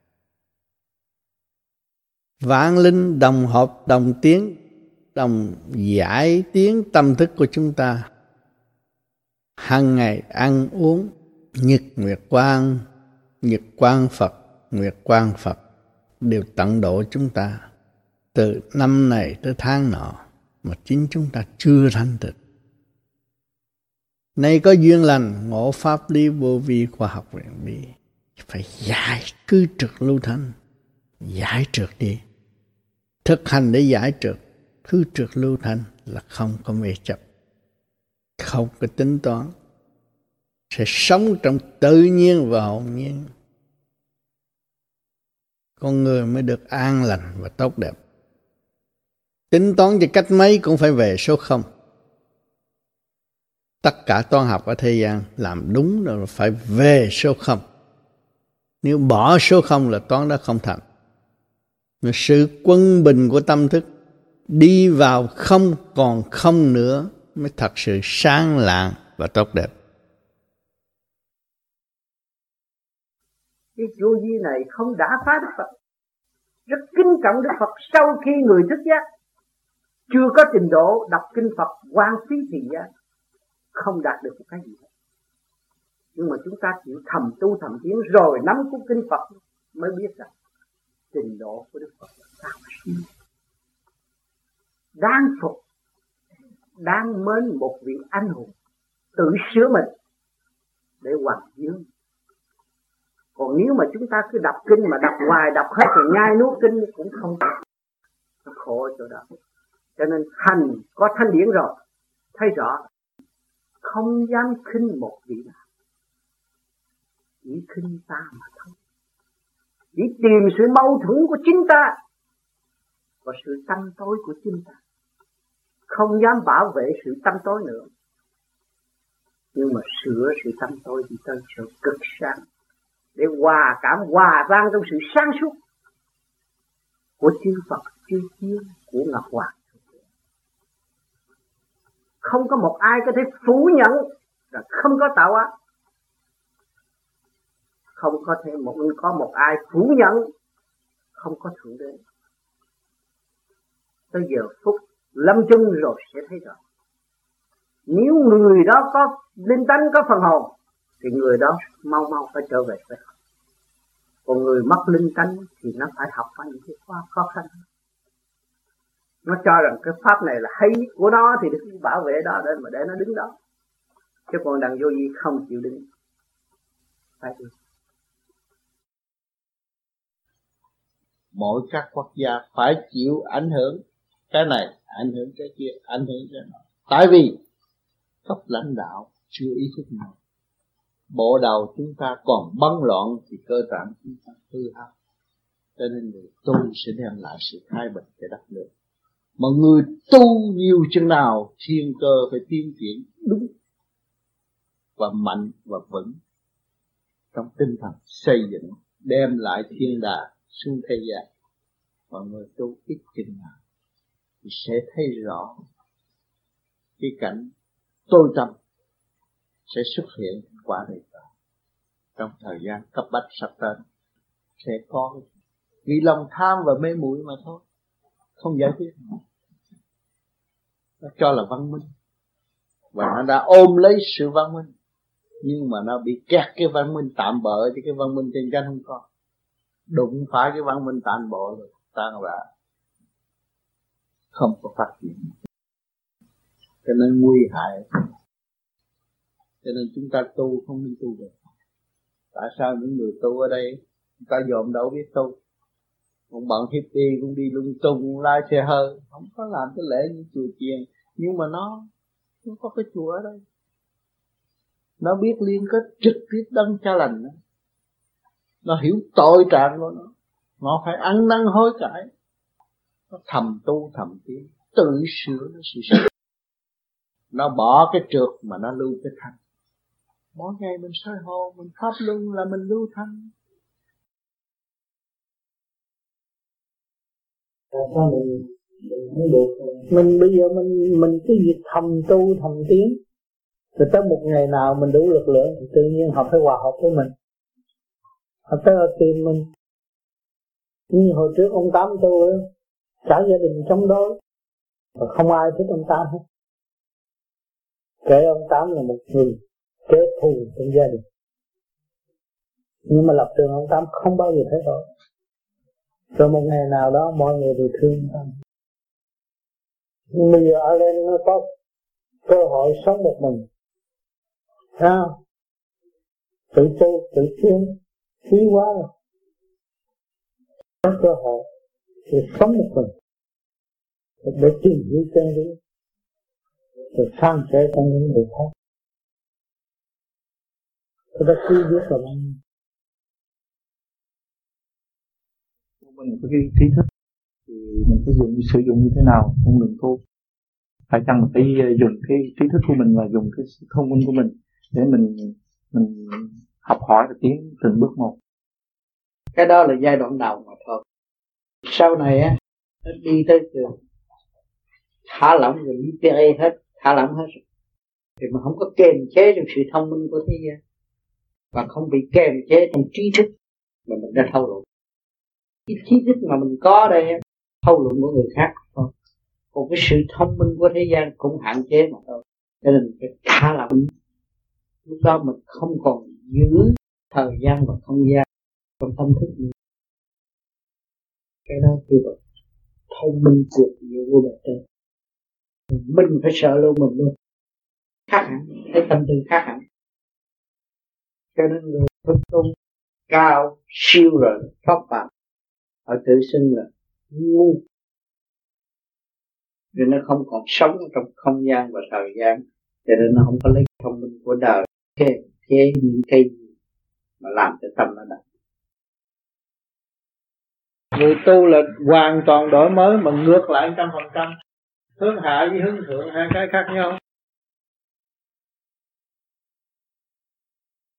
Speaker 9: Vạn linh đồng hợp đồng tiến, đồng giải tiến tâm thức của chúng ta. Hằng ngày ăn uống nhật nguyệt quang Phật, nguyệt quang Phật đều tận độ chúng ta từ năm này tới tháng nọ, mà chính chúng ta chưa thanh tịnh. Nay có duyên lành ngộ pháp lý vô vi khoa học huyền bí, phải giải cứ trượt lưu thanh, giải trượt đi. Thực hành để giải trượt, cứ trượt lưu thanh là không có mê chấp, không có tính toán, sẽ sống trong tự nhiên và hồn nhiên. Con người mới được an lành và tốt đẹp. Tính toán cho cách mấy cũng phải về số 0. Tất cả toán học ở thế gian làm đúng rồi phải về số 0. Nếu bỏ số 0 là toán đó không thành. Mà sự quân bình của tâm thức đi vào không còn không nữa mới thật sự sáng lạng và tốt đẹp.
Speaker 12: Cái vô vi này không đã phá Đức Phật, rất kính trọng Đức Phật. Sau khi người thức giác chưa có trình độ đọc kinh Phật quan phí thì không đạt được một cái gì hết. Nhưng mà chúng ta chịu thầm tu thầm tiến rồi nắm cuốn kinh Phật mới biết rằng trình độ của Đức Phật là cao siêu, đáng phục, đáng mến một vị anh hùng tự sửa mình để hoàn dương. Còn nếu mà chúng ta cứ đọc kinh mà đọc hoài, đọc hết rồi nhai nuốt kinh cũng không được. Nó khổ ở chỗ đó. Cho nên hành có thanh điển rồi, thấy rõ, không dám khinh một vị nào, chỉ khinh ta mà thôi. Chỉ tìm sự mâu thuẫn của chính ta và sự tăm tối của chính ta, không dám bảo vệ sự tăm tối nữa, nhưng mà sửa sự tăm tối thì tới sự cực sáng, để hòa cảm hòa vang trong sự sáng suốt
Speaker 9: của chư Phật, chư Thiên, của Ngọc Hoàng. Không có một ai có thể phủ nhận là không có tạo ác. Không có thể có một ai phủ nhận không có Thượng Đế. Tới giờ phút lâm chung rồi sẽ thấy rõ. Nếu người đó có linh tánh, có phần hồn, thì người đó mau phải trở về với họ. Còn người mất linh tánh thì nó phải học qua những cái khó khăn. Nó cho rằng cái pháp này là hay của nó thì được bảo vệ đó để nó đứng đó. Chứ còn đằng vô vi không chịu đứng. Phải đi. Mỗi các quốc gia phải chịu ảnh hưởng cái này, ảnh hưởng cái kia, ảnh hưởng cái nọ. Tại vì cấp lãnh đạo chưa ý thức nào. Bộ đầu chúng ta còn bấn loạn thì cơ tạng chúng ta hư hao. Cho nên người tu sẽ đem lại sự thái bình cho đất nước. Mà người tu nhiều chừng nào thiên cơ phải tiến triển đúng và mạnh và vững trong tinh thần xây dựng, đem lại thiên đàng xuống thế gian. Và người tu ít chừng nào thì sẽ thấy rõ cái cảnh tối tăm sẽ xuất hiện quả đời ta. Trong thời gian cấp bách sắp tới sẽ có vì lòng tham và mê muội mà thôi, không giải quyết. Nó cho là văn minh và nó đã ôm lấy sự văn minh, nhưng mà nó bị kẹt cái văn minh tạm bợ thì cái văn minh trên chân không có. Đụng phải cái văn minh tạm bợ rồi tan rã, không có phát triển, cho nên nguy hại. Cho nên chúng ta tu không nên tu được. Tại sao những người tu ở đây chúng ta dòm đâu biết tu? Một bọn hippie cũng đi lung tung lái xe hơi, không có làm cái lễ như chùa chiền, nhưng mà nó có cái chùa ở đây. Nó biết liên kết trực tiếp đấng cha lành đó. Nó hiểu tội trạng của nó phải ăn năn hối cải. Nó thầm tu thầm tiến, tự sửa nó sự sửa. Nó bỏ cái trượt mà nó lưu cái thanh. Mỗi ngày mình soi hồ, mình pháp luân là mình lưu thanh.
Speaker 12: Sao mình không được? Mình bây giờ mình cứ việc thầm tu thầm tiến, rồi tới một ngày nào mình đủ lực lượng thì tự nhiên họ phải hòa hợp với mình. Họ tới họ tìm mình. Như hồi trước ông Tám tôi, cả gia đình chống đối, và không ai thích ông Tám hết. Kể ông Tám là một người kẻ thù trong gia đình, nhưng mà lập trường ông Tám không bao giờ thấy rõ. Rồi một ngày nào đó mọi người đều thương ông Tám. Nhưng bây giờ ở lên nó có cơ hội sống một mình, sao tự tu tự tiến quý quá rồi, có cơ hội để sống một mình để tìm hiểu chân lý, rồi san sẻ trong những người khác. Tôi đã quý biết là
Speaker 13: mình có cái trí thức thì mình phải sử dụng như thế nào trong đường tu? Phải chăng mình phải dùng cái trí thức của mình và dùng cái sự thông minh của mình để mình học hỏi và tiến từng bước một?
Speaker 12: Cái đó là giai đoạn đầu mà thôi. Sau này á, nó đi tới trường thả lỏng rồi libéré hết, thả lỏng hết rồi. Thì mà không có kềm chế trong sự thông minh của thế gian, và không bị kềm chế trong trí thức mà mình đã thâu luận. Cái trí thức mà mình có đây thâu luận của người khác thôi, còn cái sự thông minh của thế gian cũng hạn chế mà thôi. Cho nên phải thả lỏng. Lúc đó mình không còn giữ thời gian và không gian trong tâm thức nữa. Cái đó thì thông minh tuyệt diệu của bề trên. Mình phải sợ luôn mình luôn, khác hẳn, thấy tâm tư khác hẳn. Cho nên người thức tu cao siêu rồi thoát phàm, họ tự xưng là ngu, rồi nó không còn sống trong không gian và thời gian, cho nên nó không có lấy thông minh của đời thế những cái gì mà làm cho tâm nó đặt.
Speaker 9: Người tu là hoàn toàn đổi mới mà ngược lại 100%. Hướng hạ với hướng thượng hai cái khác nhau.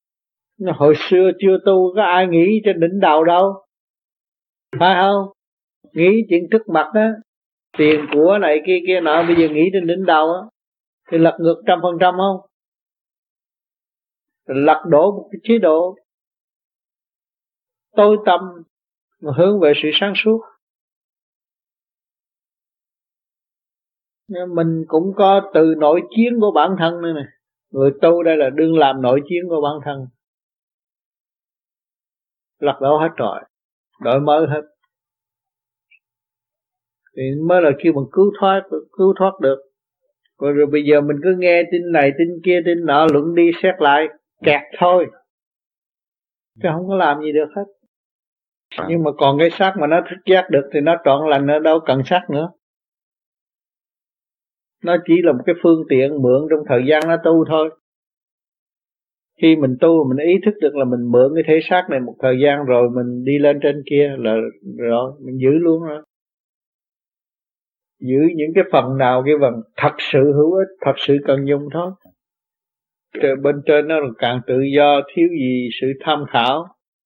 Speaker 9: Hồi xưa chưa tu có ai nghĩ trên đỉnh đầu đâu, phải không?
Speaker 12: Nghĩ chuyện trước mặt á, tiền của này kia nọ, bây giờ nghĩ đến đỉnh đầu á, thì lật ngược 100% không? Lật đổ một cái chế độ tối tâm mà hướng về sự sáng suốt. Mình cũng có từ nội chiến của bản thân nữa nè. Người tu đây là đương làm nội chiến của bản thân. Lật đổ hết rồi, đổi mới hết, thì mới là kêu bằng cứu thoát được. Rồi bây giờ mình cứ nghe tin này tin kia tin nọ, luận đi xét lại, kẹt thôi, chứ không có làm gì được hết. Nhưng mà còn cái xác mà nó thức giác được thì nó trọn lành, nó đâu cần xác nữa. Nó chỉ là một cái phương tiện mượn trong thời gian nó tu thôi. Khi mình tu mình ý thức được là mình mượn cái thể xác này một thời gian rồi mình đi lên trên kia là rồi mình giữ luôn rồi. Giữ những cái phần nào cái phần thật sự hữu ích, thật sự cần dùng thôi. Bên trên nó càng tự do, thiếu gì sự tham khảo.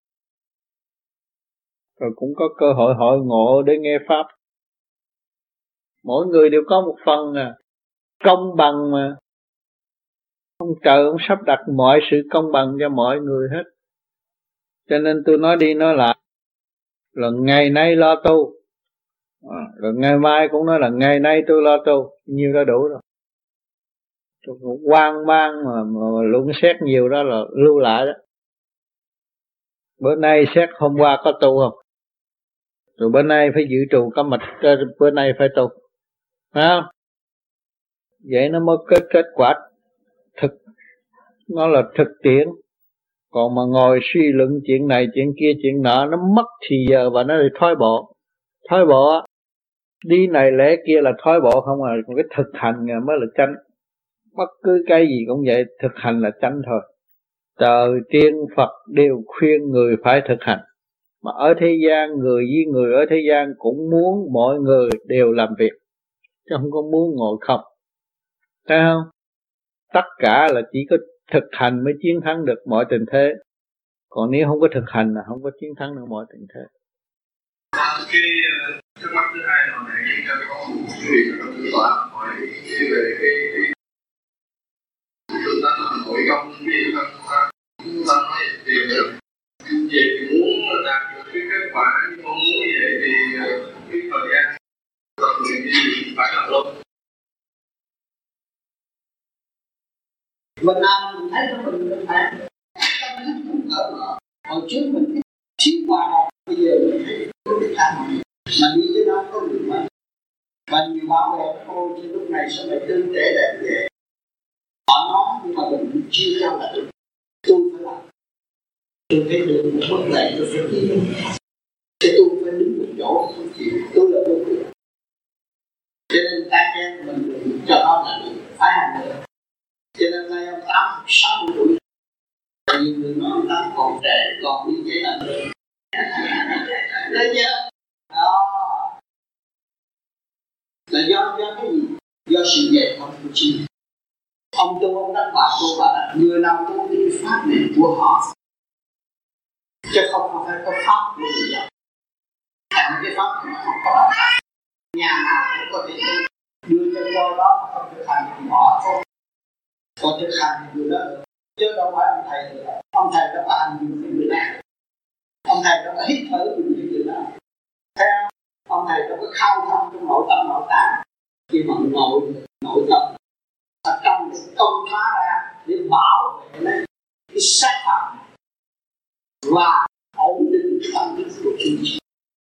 Speaker 12: Rồi cũng có cơ hội hội ngộ để nghe pháp. Mỗi người đều có một phần công bằng mà. Ông trời ông sắp đặt mọi sự công bằng cho mọi người hết. Cho nên tôi nói đi nói lại là ngày nay lo tu, rồi ngày mai cũng nói là ngày nay tôi lo tu, nhiêu đó đủ rồi. Tôi cũng hoang mang mà luận xét nhiều đó là lưu lại đó. Bữa nay xét hôm qua có tu không? Rồi bữa nay phải dự trù có mạch, bữa nay phải tu, phải không? Vậy nó mới kết quả thực, nó là thực tiễn. Còn mà ngồi suy luận chuyện này chuyện kia chuyện nọ, nó mất thì giờ và nó lại thoái bộ. Thoái bộ đi này lẽ kia là thoái bộ không à. Còn cái thực hành mới là chánh. Bất cứ cái gì cũng vậy, thực hành là chánh thôi. Trời tiên Phật đều khuyên người phải thực hành. Mà ở thế gian, người với người ở thế gian cũng muốn mọi người đều làm việc, chứ không có muốn ngồi không. Thấy không? Tất cả là chỉ có thực hành mới chiến thắng được mọi tình thế. Còn nếu không có thực hành là không có chiến thắng được mọi tình thế.
Speaker 14: Cái thắc mắc thứ hai là này, có một cái việc rất là tọa hỏi về cái chúng ta nội công viên chúng ta nói thì muốn đạt được cái kết quả như mong muốn như vậy thì cái thời gian tập luyện gì phải làm luôn.
Speaker 12: Mình làm mình thấy cho mình phải tâm thức mình cởi mở. Hồi trước mình thiếu qua, bây giờ mình thấy cái tham mà đi tới đó có được mà. Và nhiều bạn bè cô chứ lúc này sao lại tư trẻ đẹp vậy? Họ nói nhưng mà mình chưa giao lại. Tôi phải làm. Tôi phải được một bước lệ, tôi phải đi. Chứ tôi phải đứng một chỗ không chịu. Tôi là vô cùng. Cho nên ta khen mình cho nó là được. Phải hành được. Cho nên nay ông 60 tuổi. Nhiều người nói ông Tám còn trẻ, còn như vậy là được. Thấy chưa? Đó. Là do cái gì? Do sự dạy học của chính. Ông tu ông đắc bà cô bà người nào tu thì cái pháp này của họ, chứ không phải có pháp của người dân. Thành cái pháp này không có đạo. Nhà nào cũng có thể tu, đưa cho con đó không thực hành thì bỏ thôi. Còn thực hành thì người đó được. Chứ đâu phải ông thầy được. Ông thầy đó có hành dụng với người nào. Ông thầy đó có hít thở với người nào. Theo ông thầy đó có khao thông trong nội tâm nội tạng. Khi mà nội tâm ở trong cái công phá ra để bảo vệ lấy cái sát phạm và ổn định tâm thức của chúng ta.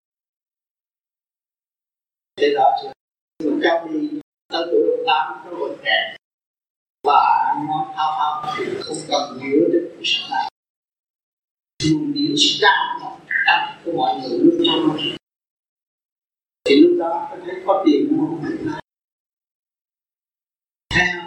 Speaker 12: Thế đó chứ mình trong đi tới tuổi 8 nó còn trẻ và nó thao thì không cần nhớ đến cái sát phạm. Luôn điều sự trang trọng của mọi người lúc trong nó. Thì lúc đó tôi thấy có tiền mua không được. Theo